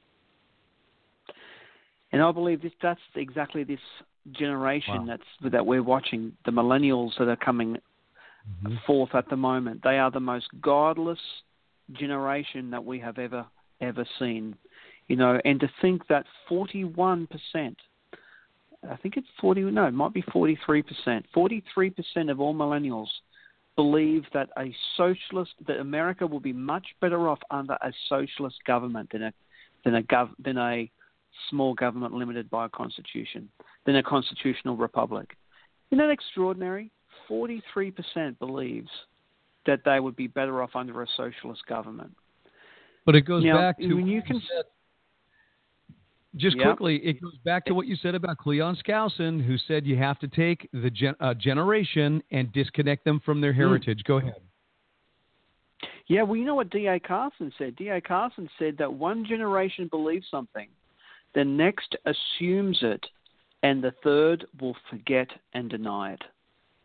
Speaker 6: And I believe that's exactly this generation that we're watching, the millennials that are coming forth at the moment. They are the most godless generation that we have ever seen, and to think that 41%, I think it's it might be 43%. 43% of all millennials believe that that America will be much better off under a socialist government than a small government limited by a constitution, than a constitutional republic. Isn't that extraordinary? 43% believes that they would be better off under a socialist government.
Speaker 3: But it goes
Speaker 6: Now,
Speaker 3: back to
Speaker 6: when
Speaker 3: what
Speaker 6: you can
Speaker 3: said. Just
Speaker 6: Yep.
Speaker 3: quickly, it goes back to what you said about Cleon Skousen, who said you have to take the generation and disconnect them from their heritage. Go ahead.
Speaker 6: Yeah, well, you know what D.A. Carson said? D.A. Carson said that one generation believes something, the next assumes it, and the third will forget and deny it.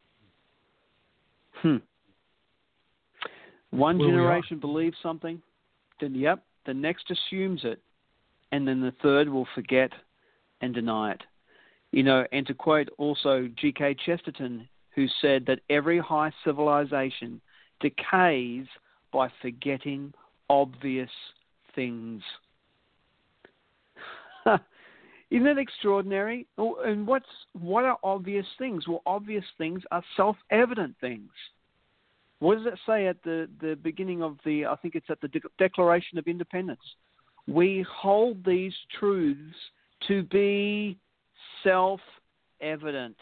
Speaker 6: One generation believes something, then, the next assumes it, and then the third will forget and deny it. You know, and to quote also G.K. Chesterton, who said that every high civilization decays by forgetting obvious things. Isn't that extraordinary? And what are obvious things? Well, obvious things are self-evident things. What does it say at the beginning of I think it's at the Declaration of Independence? We hold these truths to be self-evident.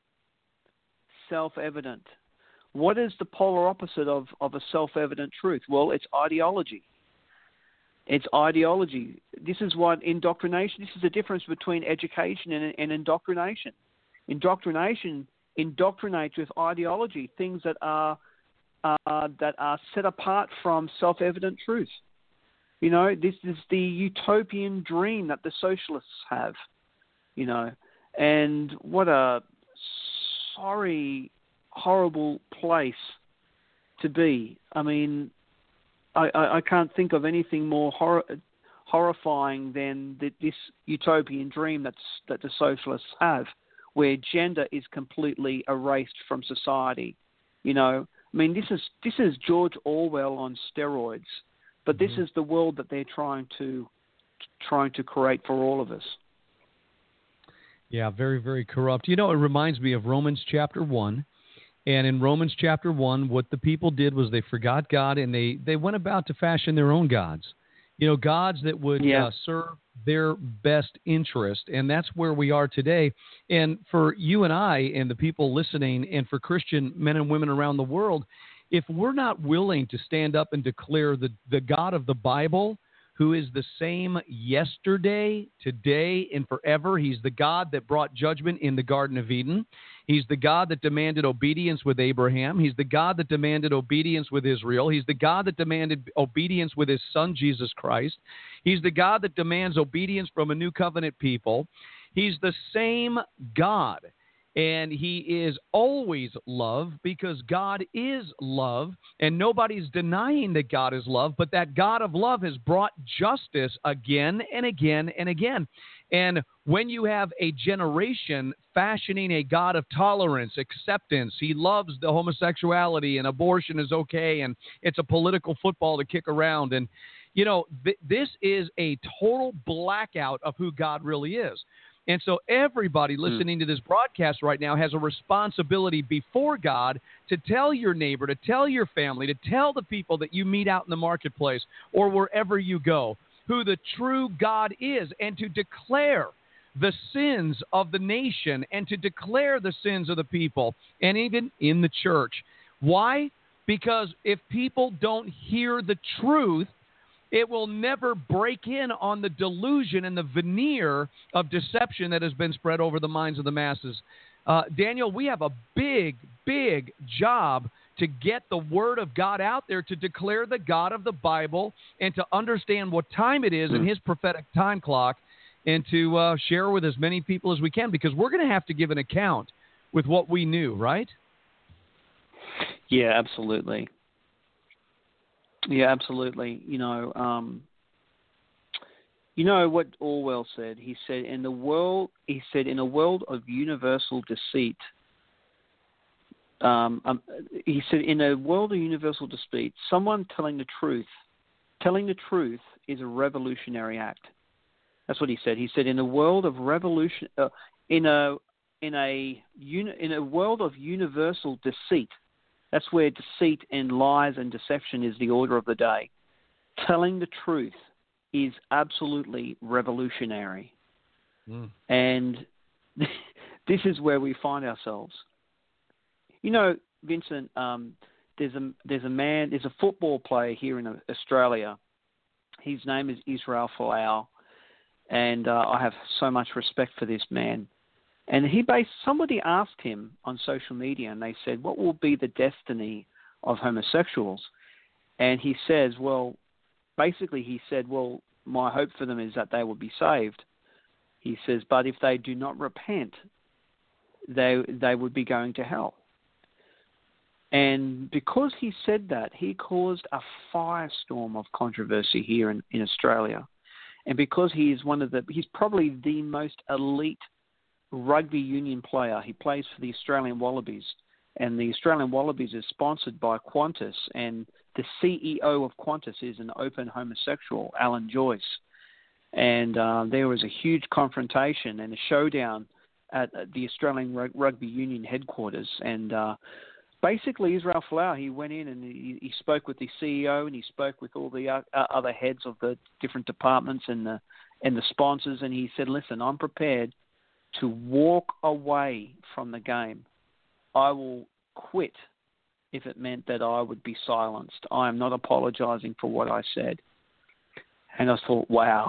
Speaker 6: Self-evident. What is the polar opposite of a self-evident truth? Well, it's ideology. It's ideology. This is what indoctrination, this is the difference between education and indoctrination. Indoctrination indoctrinates with ideology, things that are set apart from self-evident truth. You know, this is the utopian dream that the socialists have, you know, and what a sorry, horrible place to be. I mean, I can't think of anything more horrifying than this utopian dream that the socialists have, where gender is completely erased from society. You know, I mean, this is George Orwell on steroids. But this is the world that they're trying to create for all of us.
Speaker 3: Yeah, very, very corrupt. You know, it reminds me of Romans chapter 1. And in Romans chapter 1, what the people did was they forgot God and they went about to fashion their own gods. You know, gods that would serve their best interest. And that's where we are today. And for you and I and the people listening and for Christian men and women around the world, if we're not willing to stand up and declare the God of the Bible, who is the same yesterday, today, and forever, he's the God that brought judgment in the Garden of Eden. He's the God that demanded obedience with Abraham. He's the God that demanded obedience with Israel. He's the God that demanded obedience with his son, Jesus Christ. He's the God that demands obedience from a new covenant people. He's the same God. And he is always love because God is love, and nobody's denying that God is love, but that God of love has brought justice again and again and again. And when you have a generation fashioning a God of tolerance, acceptance, he loves the homosexuality and abortion is okay and it's a political football to kick around. And, you know, this is a total blackout of who God really is. And so everybody listening to this broadcast right now has a responsibility before God to tell your neighbor, to tell your family, to tell the people that you meet out in the marketplace or wherever you go who the true God is, and to declare the sins of the nation and to declare the sins of the people and even in the church. Why? Because if people don't hear the truth, it will never break in on the delusion and the veneer of deception that has been spread over the minds of the masses. Daniel, we have a big, big job to get the word of God out there, to declare the God of the Bible and to understand what time it is in his prophetic time clock and to share with as many people as we can, because we're going to have to give an account with what we knew, right?
Speaker 6: Yeah, absolutely. Yeah, absolutely. You know what Orwell said? He said, in a world of universal deceit, someone telling the truth is a revolutionary act. That's what he said. He said, in a world of revolution, in a world of universal deceit, that's where deceit and lies and deception is the order of the day. Telling the truth is absolutely revolutionary. And this is where we find ourselves. You know, Vincent, there's a football player here in Australia. His name is Israel Folau, and I have so much respect for this man. And somebody asked him on social media, and they said, what will be the destiny of homosexuals? And he says, well, my hope for them is that they will be saved. He says, but if they do not repent, they would be going to hell. And because he said that, he caused a firestorm of controversy here in Australia. And because he's probably the most elite rugby union player. He plays for the Australian Wallabies, and the Australian Wallabies is sponsored by Qantas, and the CEO of Qantas is an open homosexual, Alan Joyce. And there was a huge confrontation and a showdown at the Australian Rugby Union headquarters. And basically, Israel Folau, he went in and he spoke with the CEO, and he spoke with all the other heads of the different departments and the sponsors, and he said, listen, I'm prepared to walk away from the game. I will quit if it meant that I would be silenced. I am not apologizing for what I said. And I thought, wow.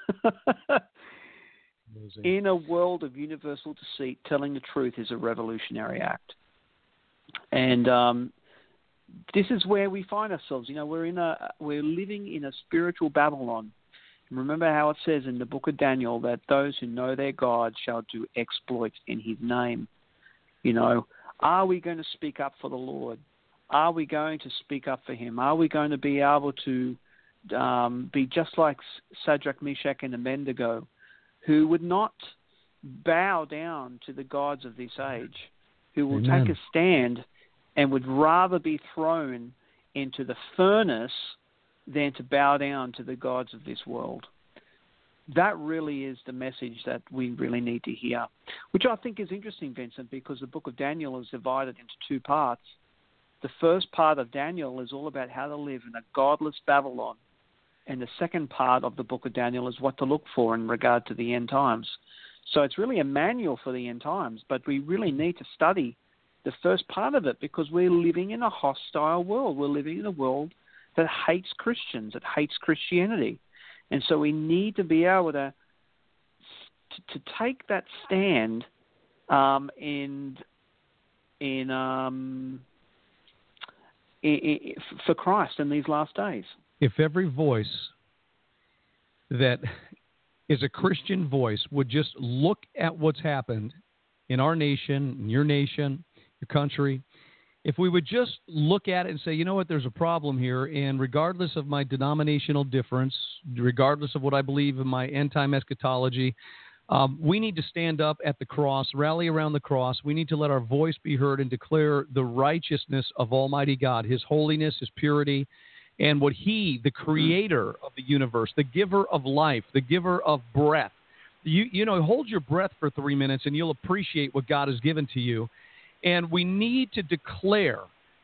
Speaker 6: In a world of universal deceit, telling the truth is a revolutionary act. And this is where we find ourselves. You know, we're living in a spiritual Babylon. Remember how it says in the book of Daniel that those who know their God shall do exploits in his name. You know, are we going to speak up for the Lord? Are we going to speak up for him? Are we going to be able to be just like Shadrach, Meshach, and Abednego, who would not bow down to the gods of this age, who will
Speaker 3: Amen.
Speaker 6: take a stand and would rather be thrown into the furnace than to bow down to the gods of this world? That really is the message that we really need to hear, which I think is interesting, Vincent, because the book of Daniel is divided into two parts. The first part of Daniel is all about how to live in a godless Babylon, and the second part of the book of Daniel is what to look for in regard to the end times. So it's really a manual for the end times, but we really need to study the first part of it because we're living in a hostile world. We're living in a world that hates Christians, that hates Christianity. And so we need to be able to take that stand for Christ in these last days.
Speaker 3: If every voice that is a Christian voice would just look at what's happened in our nation, in your nation, your country, if we would just look at it and say, you know what, there's a problem here, and regardless of my denominational difference, regardless of what I believe in my end-time eschatology, we need to stand up at the cross, rally around the cross. We need to let our voice be heard and declare the righteousness of Almighty God, his holiness, his purity, and what he, the creator of the universe, the giver of life, the giver of breath. You know, hold your breath for 3 minutes and you'll appreciate what God has given to you. And we need to declare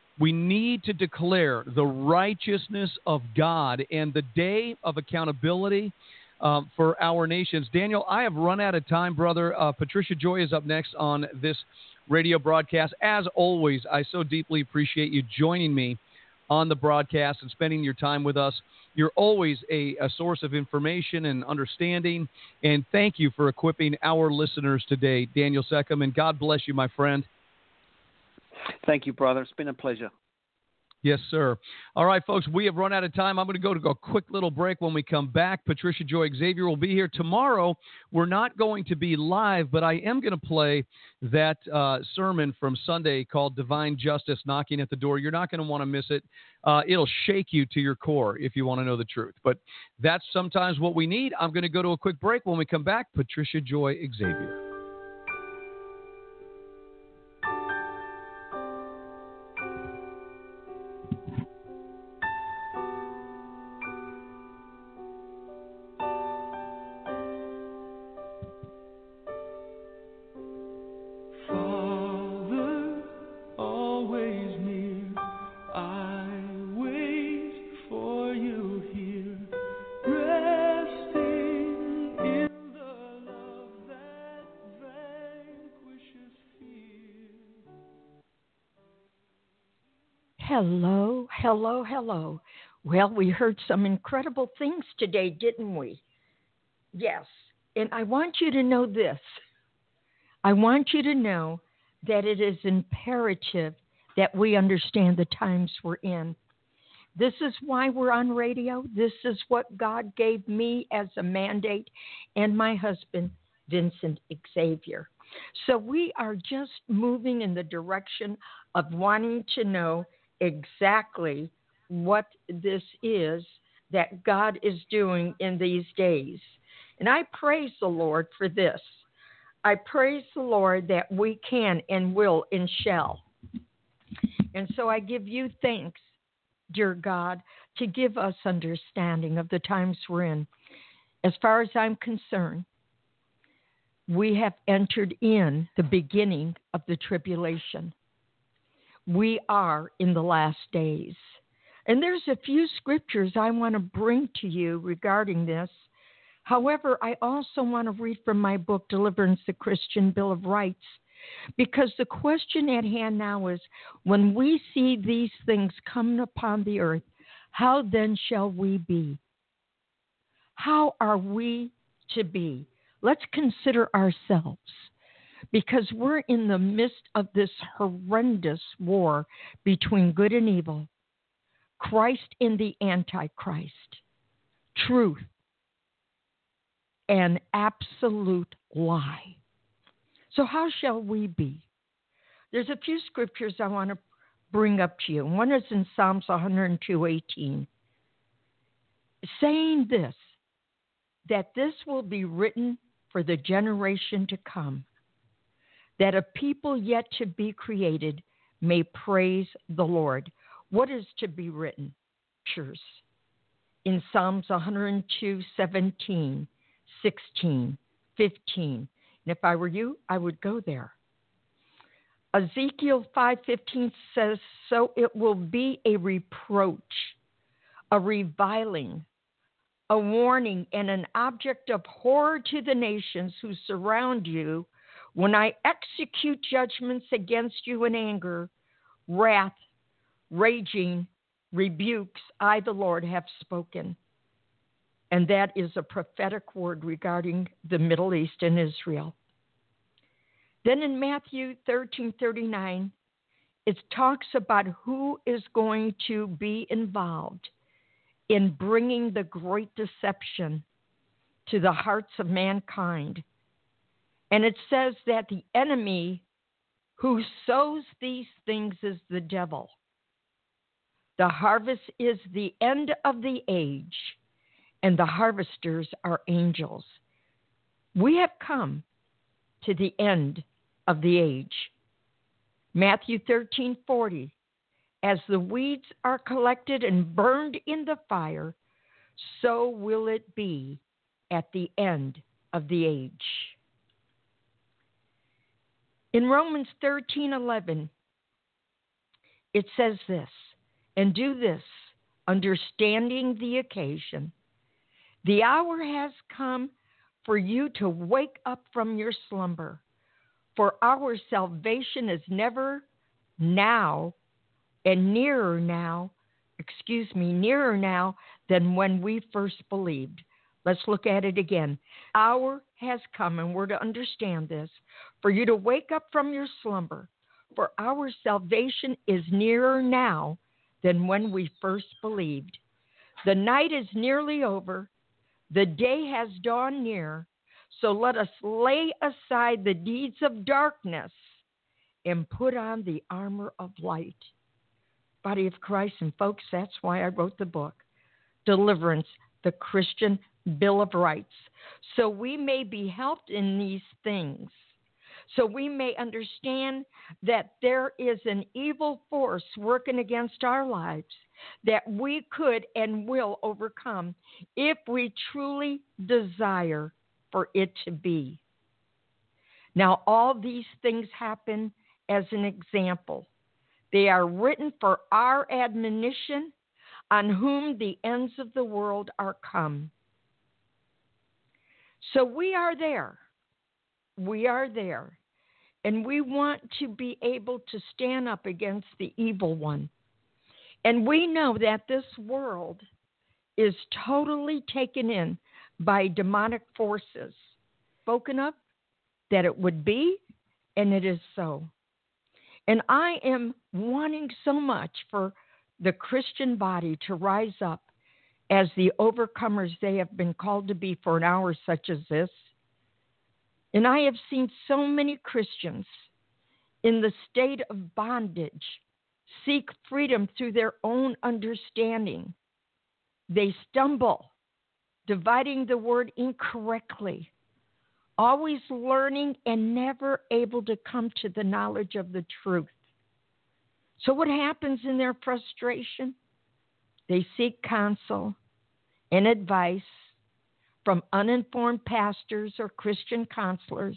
Speaker 3: the righteousness of God and the day of accountability for our nations. Daniel, I have run out of time, brother. Patricia Joy is up next on this radio broadcast. As always, I so deeply appreciate you joining me on the broadcast and spending your time with us. You're always a source of information and understanding, and thank you for equipping our listeners today, Daniel Seckham, and God bless you, my friend.
Speaker 6: Thank you, brother. It's been a pleasure.
Speaker 3: Yes, sir. All right, folks, we have run out of time. I'm going to go a quick little break. When we come back, Patricia Joy Xavier will be here. Tomorrow, we're not going to be live, but I am going to play that sermon from Sunday called Divine Justice Knocking at the Door. You're not going to want to miss it. It'll shake you to your core if you want to know the truth. But that's sometimes what we need. I'm going to go to a quick break. When we come back, Patricia Joy Xavier.
Speaker 7: Hello, hello, hello. Well, we heard some incredible things today, didn't we? Yes. And I want you to know this. I want you to know that it is imperative that we understand the times we're in. This is why we're on radio. This is what God gave me as a mandate, and my husband, Vincent Xavier. So we are just moving in the direction of wanting to know exactly what this is that God is doing in these days. And I praise the Lord for this. I praise the Lord that we can and will and shall. And so I give you thanks, dear God, to give us understanding of the times we're in. As far as I'm concerned, we have entered in the beginning of the tribulation. We are in the last days. And there's a few scriptures I want to bring to you regarding this. However, I also want to read from my book, Deliverance, the Christian Bill of Rights, because the question at hand now is, when we see these things coming upon the earth, how then shall we be? How are we to be? Let's consider ourselves, because we're in the midst of this horrendous war between good and evil, Christ and the Antichrist, truth and absolute lie. So how shall we be? There's a few scriptures I want to bring up to you. One is in Psalms 102:18, saying this, that this will be written for the generation to come, that a people yet to be created may praise the Lord. What is to be written? Scriptures. In Psalms 102:17, 16, 15. And if I were you, I would go there. Ezekiel 5:15 says, so it will be a reproach, a reviling, a warning, and an object of horror to the nations who surround you when I execute judgments against you in anger, wrath, raging, rebukes, I, the Lord, have spoken. And that is a prophetic word regarding the Middle East and Israel. Then in Matthew 13:39, it talks about who is going to be involved in bringing the great deception to the hearts of mankind. And it says that the enemy who sows these things is the devil. The harvest is the end of the age, and the harvesters are angels. We have come to the end of the age. Matthew 13:40, as the weeds are collected and burned in the fire, so will it be at the end of the age. In Romans 13:11, it says this, and do this, understanding the occasion. The hour has come for you to wake up from your slumber, for our salvation is nearer now than when we first believed. Let's look at it again. Hour has come, and we're to understand this, for you to wake up from your slumber, for our salvation is nearer now than when we first believed. The night is nearly over. The day has dawned near. So let us lay aside the deeds of darkness and put on the armor of light. Body of Christ, and folks, that's why I wrote the book, Deliverance, the Christian Bill of Rights, so we may be helped in these things, so we may understand that there is an evil force working against our lives that we could and will overcome if we truly desire for it to be. Now, all these things happen as an example. They are written for our admonition, on whom the ends of the world are come. So we are there. We are there. And we want to be able to stand up against the evil one. And we know that this world is totally taken in by demonic forces. Spoken of that it would be, and it is so. And I am wanting so much for the Christian body to rise up as the overcomers they have been called to be for an hour such as this. And I have seen so many Christians in the state of bondage seek freedom through their own understanding. They stumble, dividing the word incorrectly, always learning and never able to come to the knowledge of the truth. So what happens in their frustration? They seek counsel and advice from uninformed pastors or Christian counselors.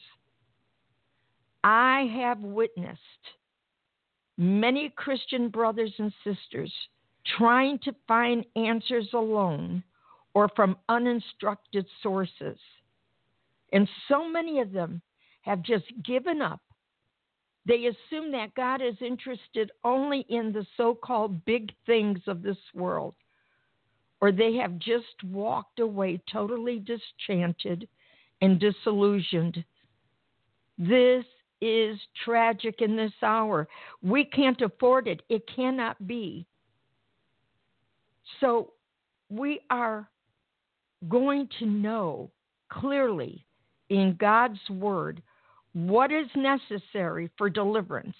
Speaker 7: I have witnessed many Christian brothers and sisters trying to find answers alone or from uninstructed sources. And so many of them have just given up. They assume that God is interested only in the so-called big things of this world, or they have just walked away totally disenchanted and disillusioned. This is tragic in this hour. We can't afford it. It cannot be. So we are going to know clearly in God's word what is necessary for deliverance.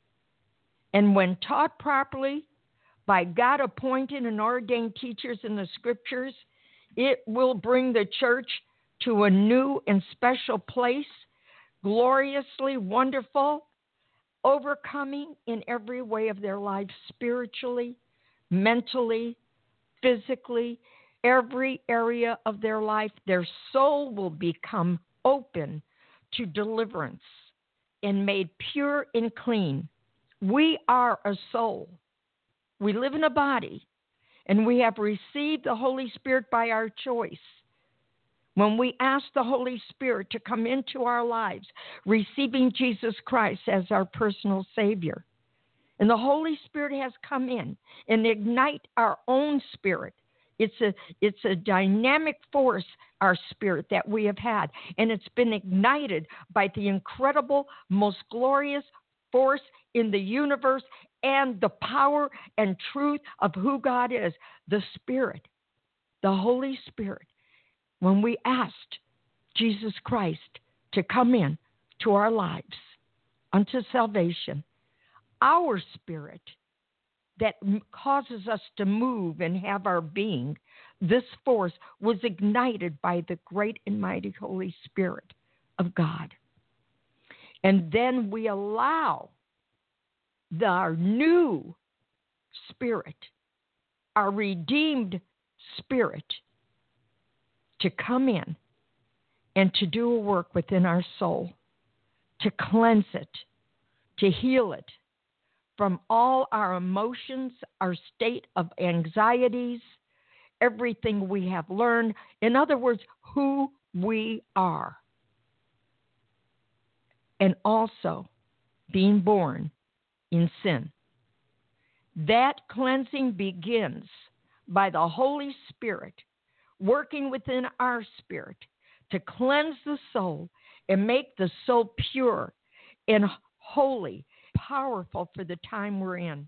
Speaker 7: And when taught properly by God appointed and ordained teachers in the scriptures, it will bring the church to a new and special place, gloriously wonderful, overcoming in every way of their lives, spiritually, mentally, physically, every area of their life. Their soul will become open to deliverance and made pure and clean. We are a soul. We live in a body, and we have received the Holy Spirit by our choice. When we ask the Holy Spirit to come into our lives, receiving Jesus Christ as our personal Savior, and the Holy Spirit has come in and ignite our own spirit. It's a dynamic force, our spirit that we have had, and it's been ignited by the incredible, most glorious force in the universe and the power and truth of who God is, the Spirit, the Holy Spirit. When we asked Jesus Christ to come in to our lives unto salvation, our spirit that causes us to move and have our being, this force was ignited by the great and mighty Holy Spirit of God. And then we allow our new spirit, our redeemed spirit, to come in and to do a work within our soul, to cleanse it, to heal it from all our emotions, our state of anxieties, everything we have learned. In other words, who we are. And also being born in sin. That cleansing begins by the Holy Spirit working within our spirit to cleanse the soul and make the soul pure and holy, powerful for the time we're in.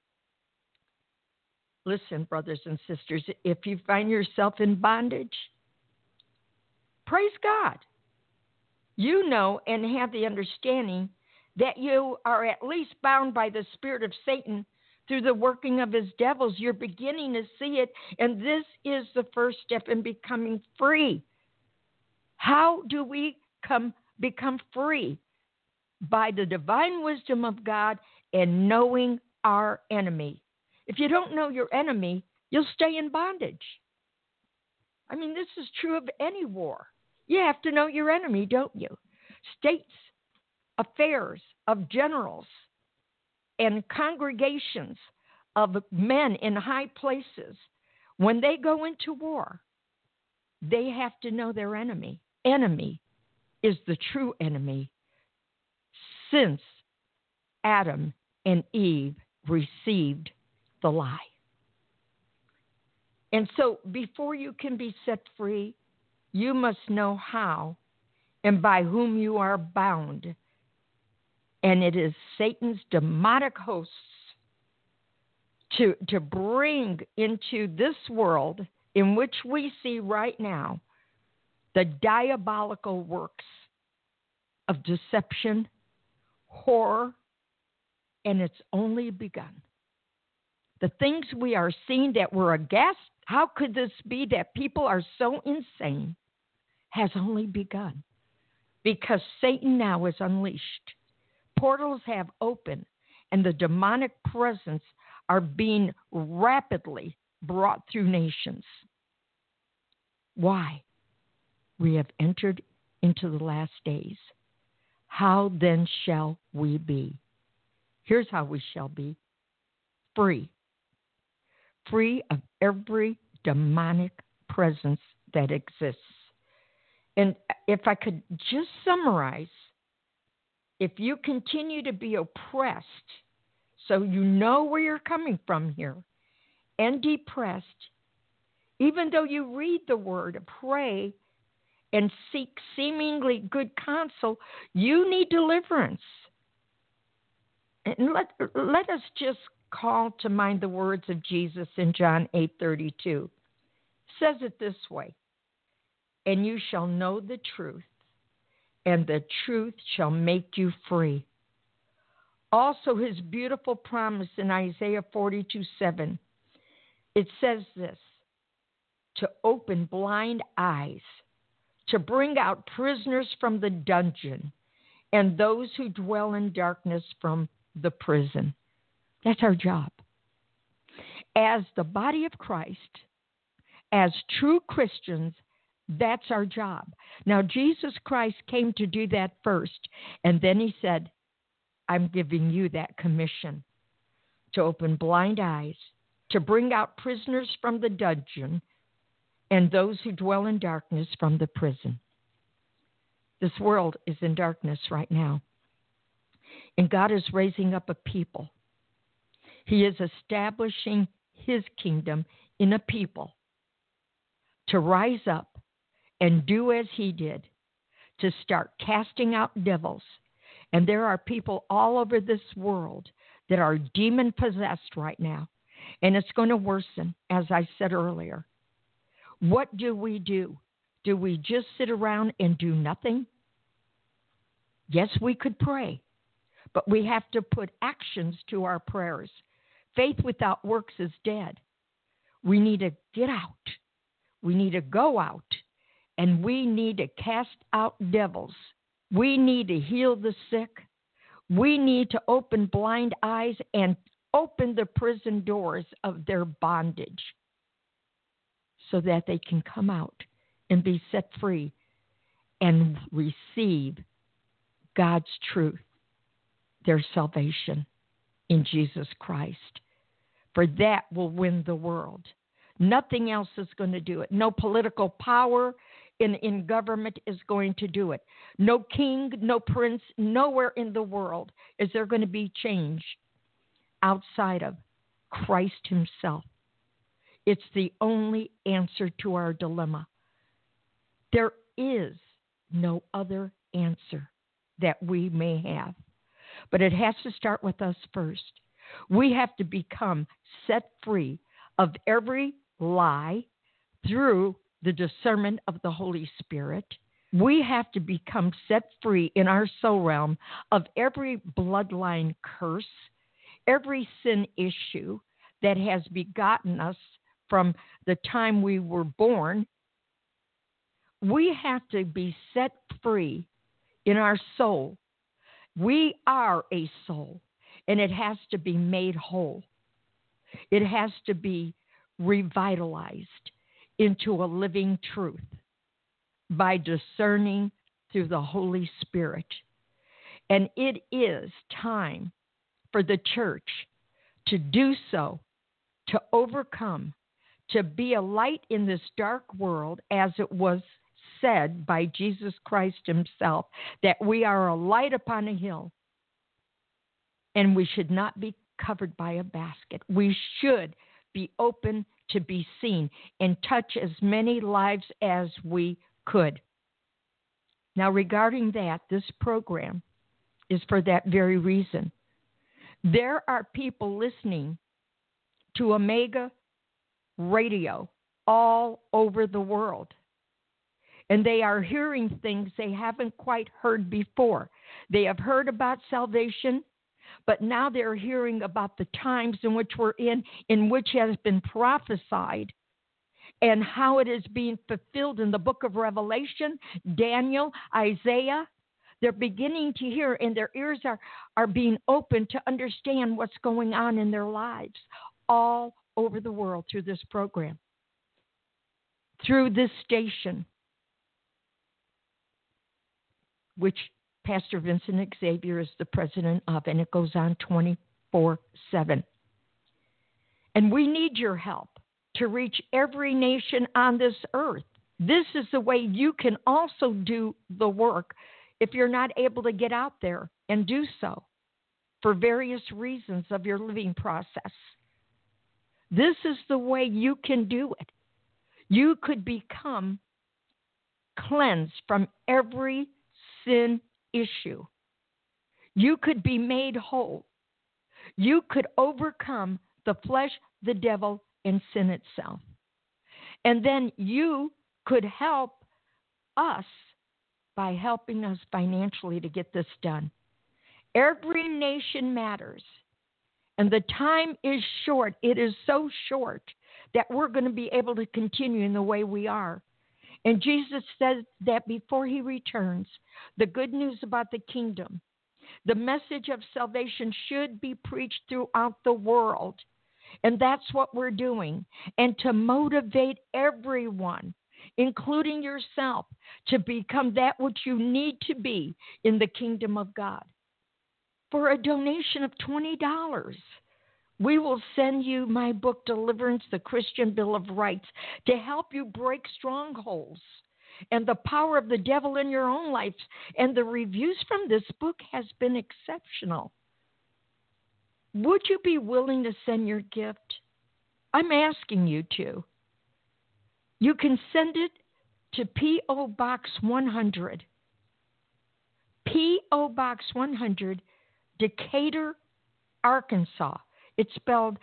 Speaker 7: Listen, brothers and sisters, if you find yourself in bondage, praise God. You know and have the understanding that you are at least bound by the spirit of Satan through the working of his devils. You're beginning to see it, and this is the first step in becoming free. How do we become free? By the divine wisdom of God and knowing our enemy. If you don't know your enemy, you'll stay in bondage. I mean, this is true of any war. You have to know your enemy, don't you? States, affairs of generals, and congregations of men in high places, when they go into war, they have to know their enemy. Enemy is the true enemy. Since Adam and Eve received the lie. And so before you can be set free, you must know how and by whom you are bound. And it is Satan's demonic hosts to bring into this world in which we see right now the diabolical works of deception, horror, and it's only begun. The things we are seeing that we're aghast, how could this be that people are so insane, has only begun. Because Satan now is unleashed. Portals have opened, and the demonic presence are being rapidly brought through nations. Why? We have entered into the last days. How then shall we be? Here's how we shall be. Free. Free of every demonic presence that exists. And if I could just summarize, if you continue to be oppressed, so you know where you're coming from here, and depressed, even though you read the word, pray, and seek seemingly good counsel, you need deliverance. And let us just call to mind the words of Jesus in John 8:32. It says it this way, and you shall know the truth, and the truth shall make you free. Also his beautiful promise in Isaiah 42:7. It says this, to open blind eyes, to bring out prisoners from the dungeon, and those who dwell in darkness from the prison. That's our job. As the body of Christ, as true Christians, that's our job. Now, Jesus Christ came to do that first, and then he said, I'm giving you that commission to open blind eyes, to bring out prisoners from the dungeon, and those who dwell in darkness from the prison. This world is in darkness right now, and God is raising up a people. He is establishing his kingdom in a people to rise up and do as he did, to start casting out devils. And there are people all over this world that are demon-possessed right now. And it's going to worsen, as I said earlier. What do? Do we just sit around and do nothing? Yes, we could pray, but we have to put actions to our prayers. Faith without works is dead. We need to get out. We need to go out. And we need to cast out devils. We need to heal the sick. We need to open blind eyes and open the prison doors of their bondage so that they can come out and be set free and receive God's truth, their salvation in Jesus Christ. For that will win the world. Nothing else is going to do it. No political power in government is going to do it. No king, no prince, nowhere in the world is there going to be change outside of Christ himself. It's the only answer to our dilemma. There is no other answer that we may have. But it has to start with us first. We have to become set free of every lie through the discernment of the Holy Spirit. We have to become set free in our soul realm of every bloodline curse, every sin issue that has begotten us from the time we were born. We have to be set free in our soul. We are a soul, and it has to be made whole. It has to be revitalized into a living truth by discerning through the Holy Spirit. And it is time for the church to do so, to overcome, to be a light in this dark world, as it was said by Jesus Christ himself, that we are a light upon a hill, and we should not be covered by a basket. We should be open to be seen and touch as many lives as we could. Now, regarding that, this program is for that very reason. There are people listening to Omega Radio all over the world, and they are hearing things they haven't quite heard before. They have heard about salvation, but now they're hearing about the times in which we're in which has been prophesied, and how it is being fulfilled in the book of Revelation, Daniel, Isaiah. They're beginning to hear, and their ears are being opened to understand what's going on in their lives all over the world through this program, through this station, which Pastor Vincent Xavier is the president of, and it goes on 24/7. And we need your help to reach every nation on this earth. This is the way you can also do the work if you're not able to get out there and do so for various reasons of your living process. This is the way you can do it. You could become cleansed from every sin issue. You could be made whole. You could overcome the flesh, the devil, and sin itself. And then you could help us by helping us financially to get this done. Every nation matters. And the time is short. It is so short that we're going to be able to continue in the way we are. And Jesus says that before he returns, the good news about the kingdom, the message of salvation should be preached throughout the world. And that's what we're doing. And to motivate everyone, including yourself, to become that which you need to be in the kingdom of God. For a donation of $20, we will send you my book, Deliverance, the Christian Bill of Rights, to help you break strongholds and the power of the devil in your own life. And the reviews from this book has been exceptional. Would you be willing to send your gift? I'm asking you to. You can send it to P.O. Box 100. P.O. Box 100, Decatur, Arkansas. It's spelled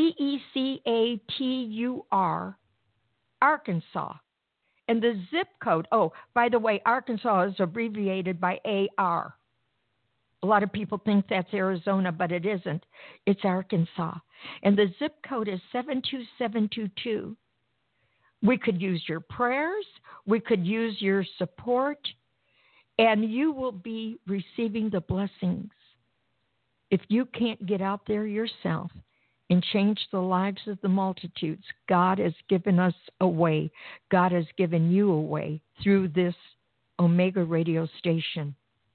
Speaker 7: Decatur, Arkansas. And the zip code, oh, by the way, Arkansas is abbreviated by AR. A lot of people think that's Arizona, but it isn't. It's Arkansas. And the zip code is 72722. We could use your prayers. We could use your support. And you will be receiving the blessings. If you can't get out there yourself and change the lives of the multitudes, God has given us a way. God has given you a way through this Omega radio station.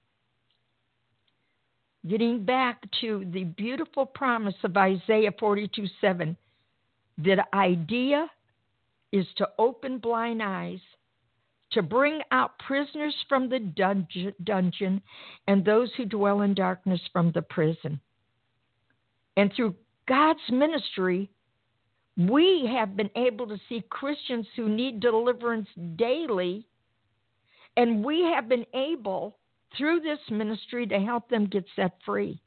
Speaker 7: Getting back to the beautiful promise of Isaiah 42:7, the idea is to open blind eyes, to bring out prisoners from the dungeon, and those who dwell in darkness from the prison. And through God's ministry, we have been able to see Christians who need deliverance daily, and we have been able, through this ministry, to help them get set free.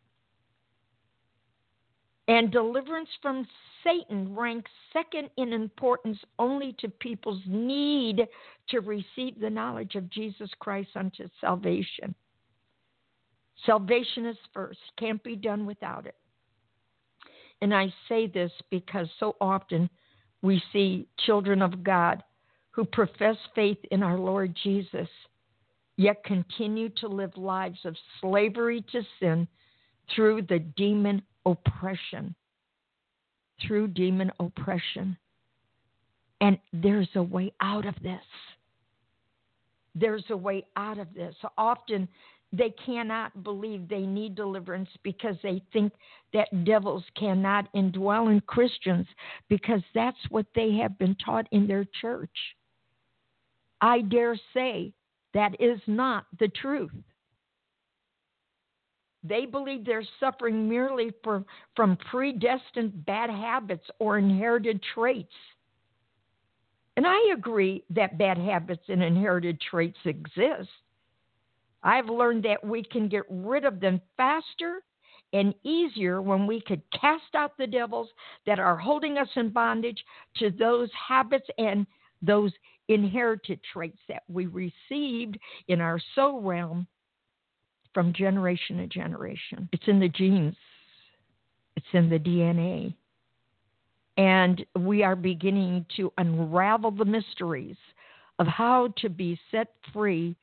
Speaker 7: And deliverance from Satan ranks second in importance only to people's need to receive the knowledge of Jesus Christ unto salvation. Salvation is first, can't be done without it. And I say this because so often we see children of God who profess faith in our Lord Jesus, yet continue to live lives of slavery to sin through the demon oppression. Through demon oppression. And there's a way out of this. There's a way out of this. Often they cannot believe they need deliverance because they think that devils cannot indwell in Christians because that's what they have been taught in their church. I dare say that is not the truth. They believe they're suffering merely from predestined bad habits or inherited traits. And I agree that bad habits and inherited traits exist. I've learned that we can get rid of them faster and easier when we could cast out the devils that are holding us in bondage to those habits and those inherited traits that we received in our soul realm from generation to generation. It's in the genes. It's in the DNA. And we are beginning to unravel the mysteries of how to be set free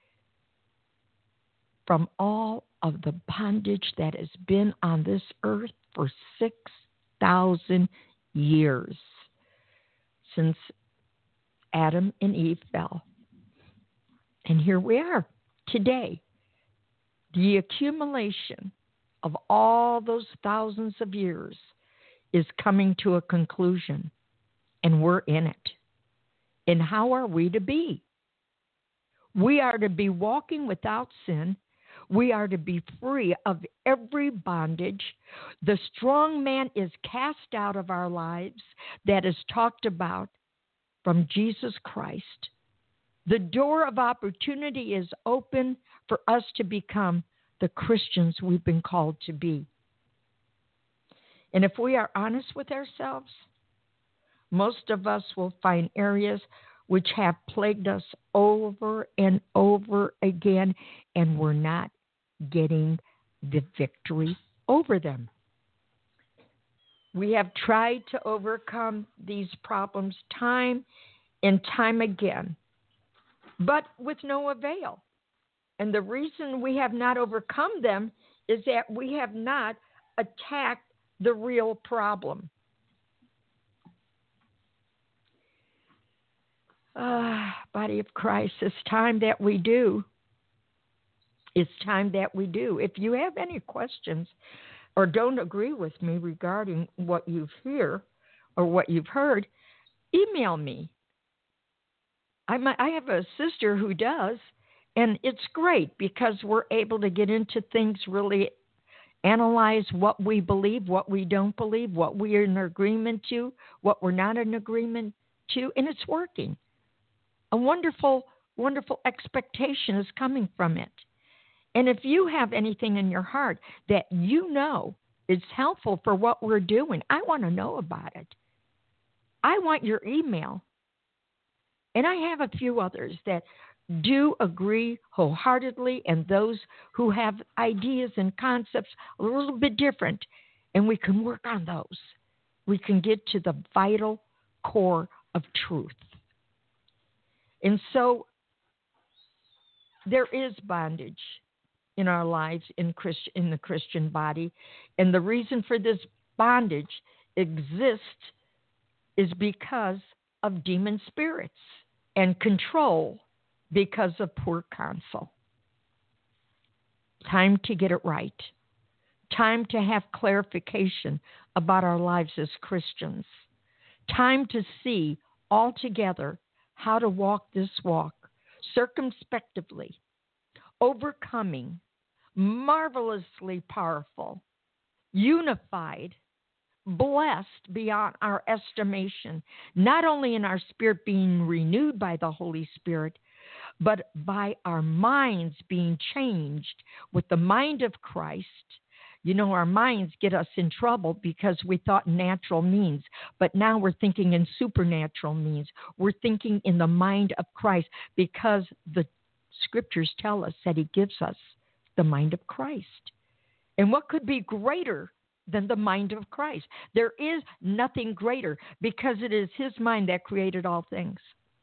Speaker 7: from all of the bondage that has been on this earth for 6,000 years since Adam and Eve fell. And here we are today. The accumulation of all those thousands of years is coming to a conclusion, and we're in it. And how are we to be? We are to be walking without sin. We are to be free of every bondage. The strong man is cast out of our lives that is talked about from Jesus Christ. The door of opportunity is open for us to become the Christians we've been called to be. And if we are honest with ourselves, most of us will find areas which have plagued us over and over again, and we're not getting the victory over them. We have tried to overcome these problems time and time again, but with no avail. And the reason we have not overcome them is that we have not attacked the real problem. Body of Christ, it's time that we do. It's time that we do. If you have any questions or don't agree with me regarding what you've heard or what you've heard, email me. I have a sister who does, and it's great because we're able to get into things, really analyze what we believe, what we don't believe, what we are in agreement to, what we're not in agreement to, and it's working. A wonderful, wonderful expectation is coming from it. And if you have anything in your heart that you know is helpful for what we're doing, I want to know about it. I want your email. And I have a few others that do agree wholeheartedly, and those who have ideas and concepts a little bit different, and we can work on those. We can get to the vital core of truth. And so there is bondage in our lives in the Christian body, and the reason for this bondage exists is because of demon spirits and control because of poor counsel. Time to get it right. Time to have clarification about our lives as Christians. Time to see altogether how to walk this walk circumspectively, overcoming, marvelously powerful, unified, blessed beyond our estimation, not only in our spirit being renewed by the Holy Spirit, but by our minds being changed with the mind of Christ. You know, our minds get us in trouble because we thought natural means, but now we're thinking in supernatural means. We're thinking in the mind of Christ because the scriptures tell us that he gives us the mind of Christ. And what could be greater than the mind of Christ? There is nothing greater because it is his mind that created all things.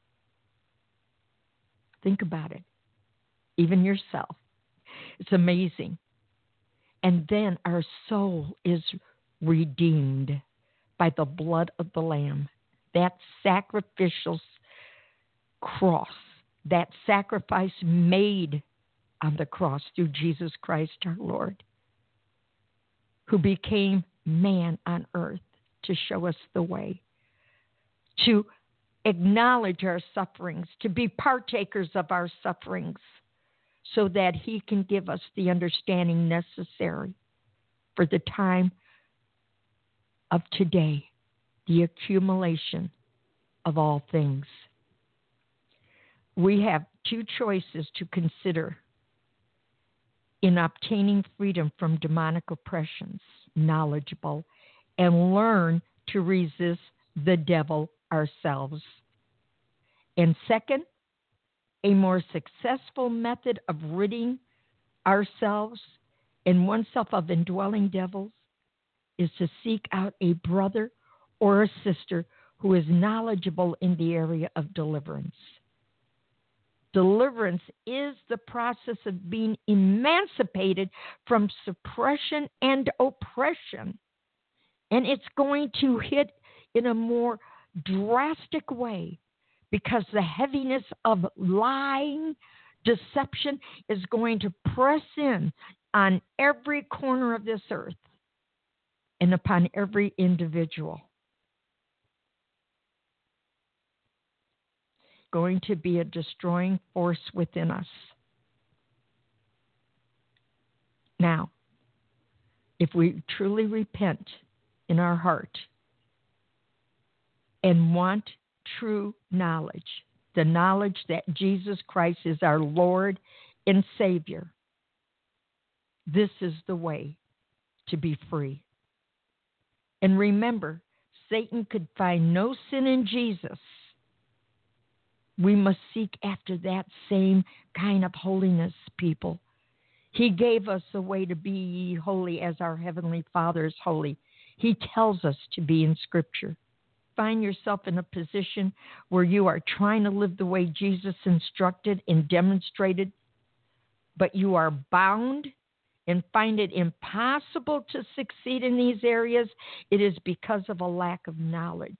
Speaker 7: Think about it. Even yourself. It's amazing. And then our soul is redeemed by the blood of the Lamb. That sacrificial cross, that sacrifice made on the cross through Jesus Christ our Lord, who became man on earth to show us the way, to acknowledge our sufferings, to be partakers of our sufferings, so that he can give us the understanding necessary for the time of today, the accumulation of all things. We have two choices to consider in obtaining freedom from demonic oppressions: knowledgeable and learn to resist the devil ourselves. And second, a more successful method of ridding ourselves and oneself of indwelling devils is to seek out a brother or a sister who is knowledgeable in the area of deliverance. Deliverance is the process of being emancipated from suppression and oppression. And it's going to hit in a more drastic way because the heaviness of lying, deception is going to press in on every corner of this earth and upon every individual. Going to be a destroying force within us. Now, if we truly repent in our heart and want true knowledge, the knowledge that Jesus Christ is our Lord and Savior, this is the way to be free. And remember, Satan could find no sin in Jesus. We must seek after that same kind of holiness, people. He gave us a way to be ye holy as our Heavenly Father is holy. He tells us to be in Scripture. Find yourself in a position where you are trying to live the way Jesus instructed and demonstrated, but you are bound and find it impossible to succeed in these areas. It is because of a lack of knowledge.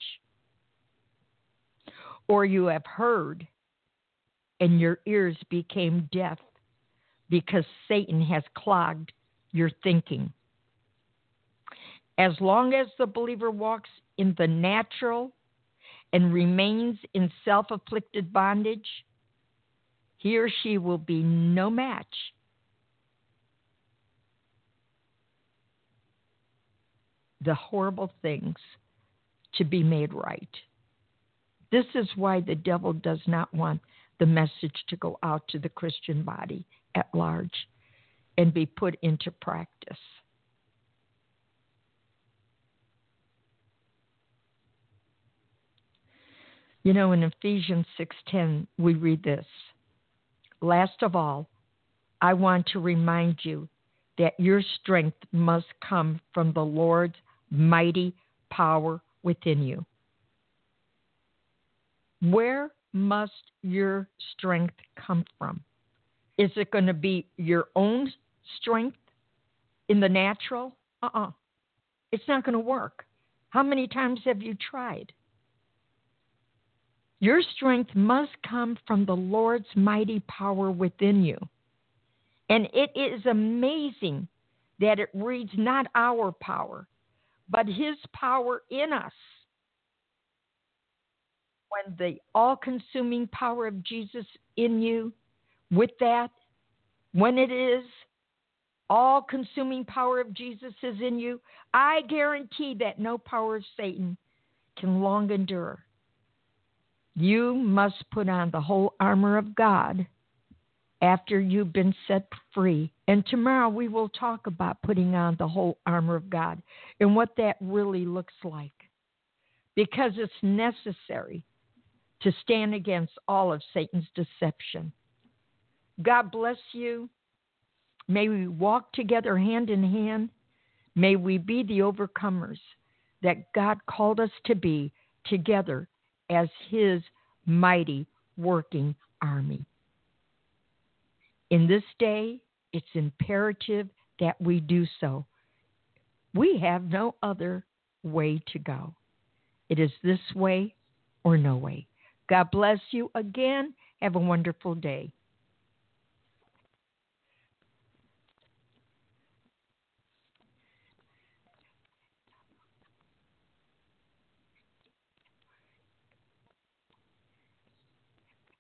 Speaker 7: Or you have heard and your ears became deaf because Satan has clogged your thinking. As long as the believer walks in the natural and remains in self-afflicted bondage, he or she will be no match the horrible things to be made right. This is why the devil does not want the message to go out to the Christian body at large and be put into practice. You know, in Ephesians 6:10, we read this: last of all, I want to remind you that your strength must come from the Lord's mighty power within you. Where must your strength come from? Is it going to be your own strength in the natural? It's not going to work. How many times have you tried? Your strength must come from the Lord's mighty power within you. And it is amazing that it reads not our power, but His power in us. When the all-consuming power of Jesus in you, with that, when it is all-consuming power of Jesus is in you, I guarantee that no power of Satan can long endure. You must put on the whole armor of God after you've been set free. And tomorrow we will talk about putting on the whole armor of God and what that really looks like, because it's necessary to stand against all of Satan's deception. God bless you. May we walk together hand in hand. May we be the overcomers that God called us to be together as His mighty working army. In this day, it's imperative that we do so. We have no other way to go. It is this way or no way. God bless you again. Have a wonderful day.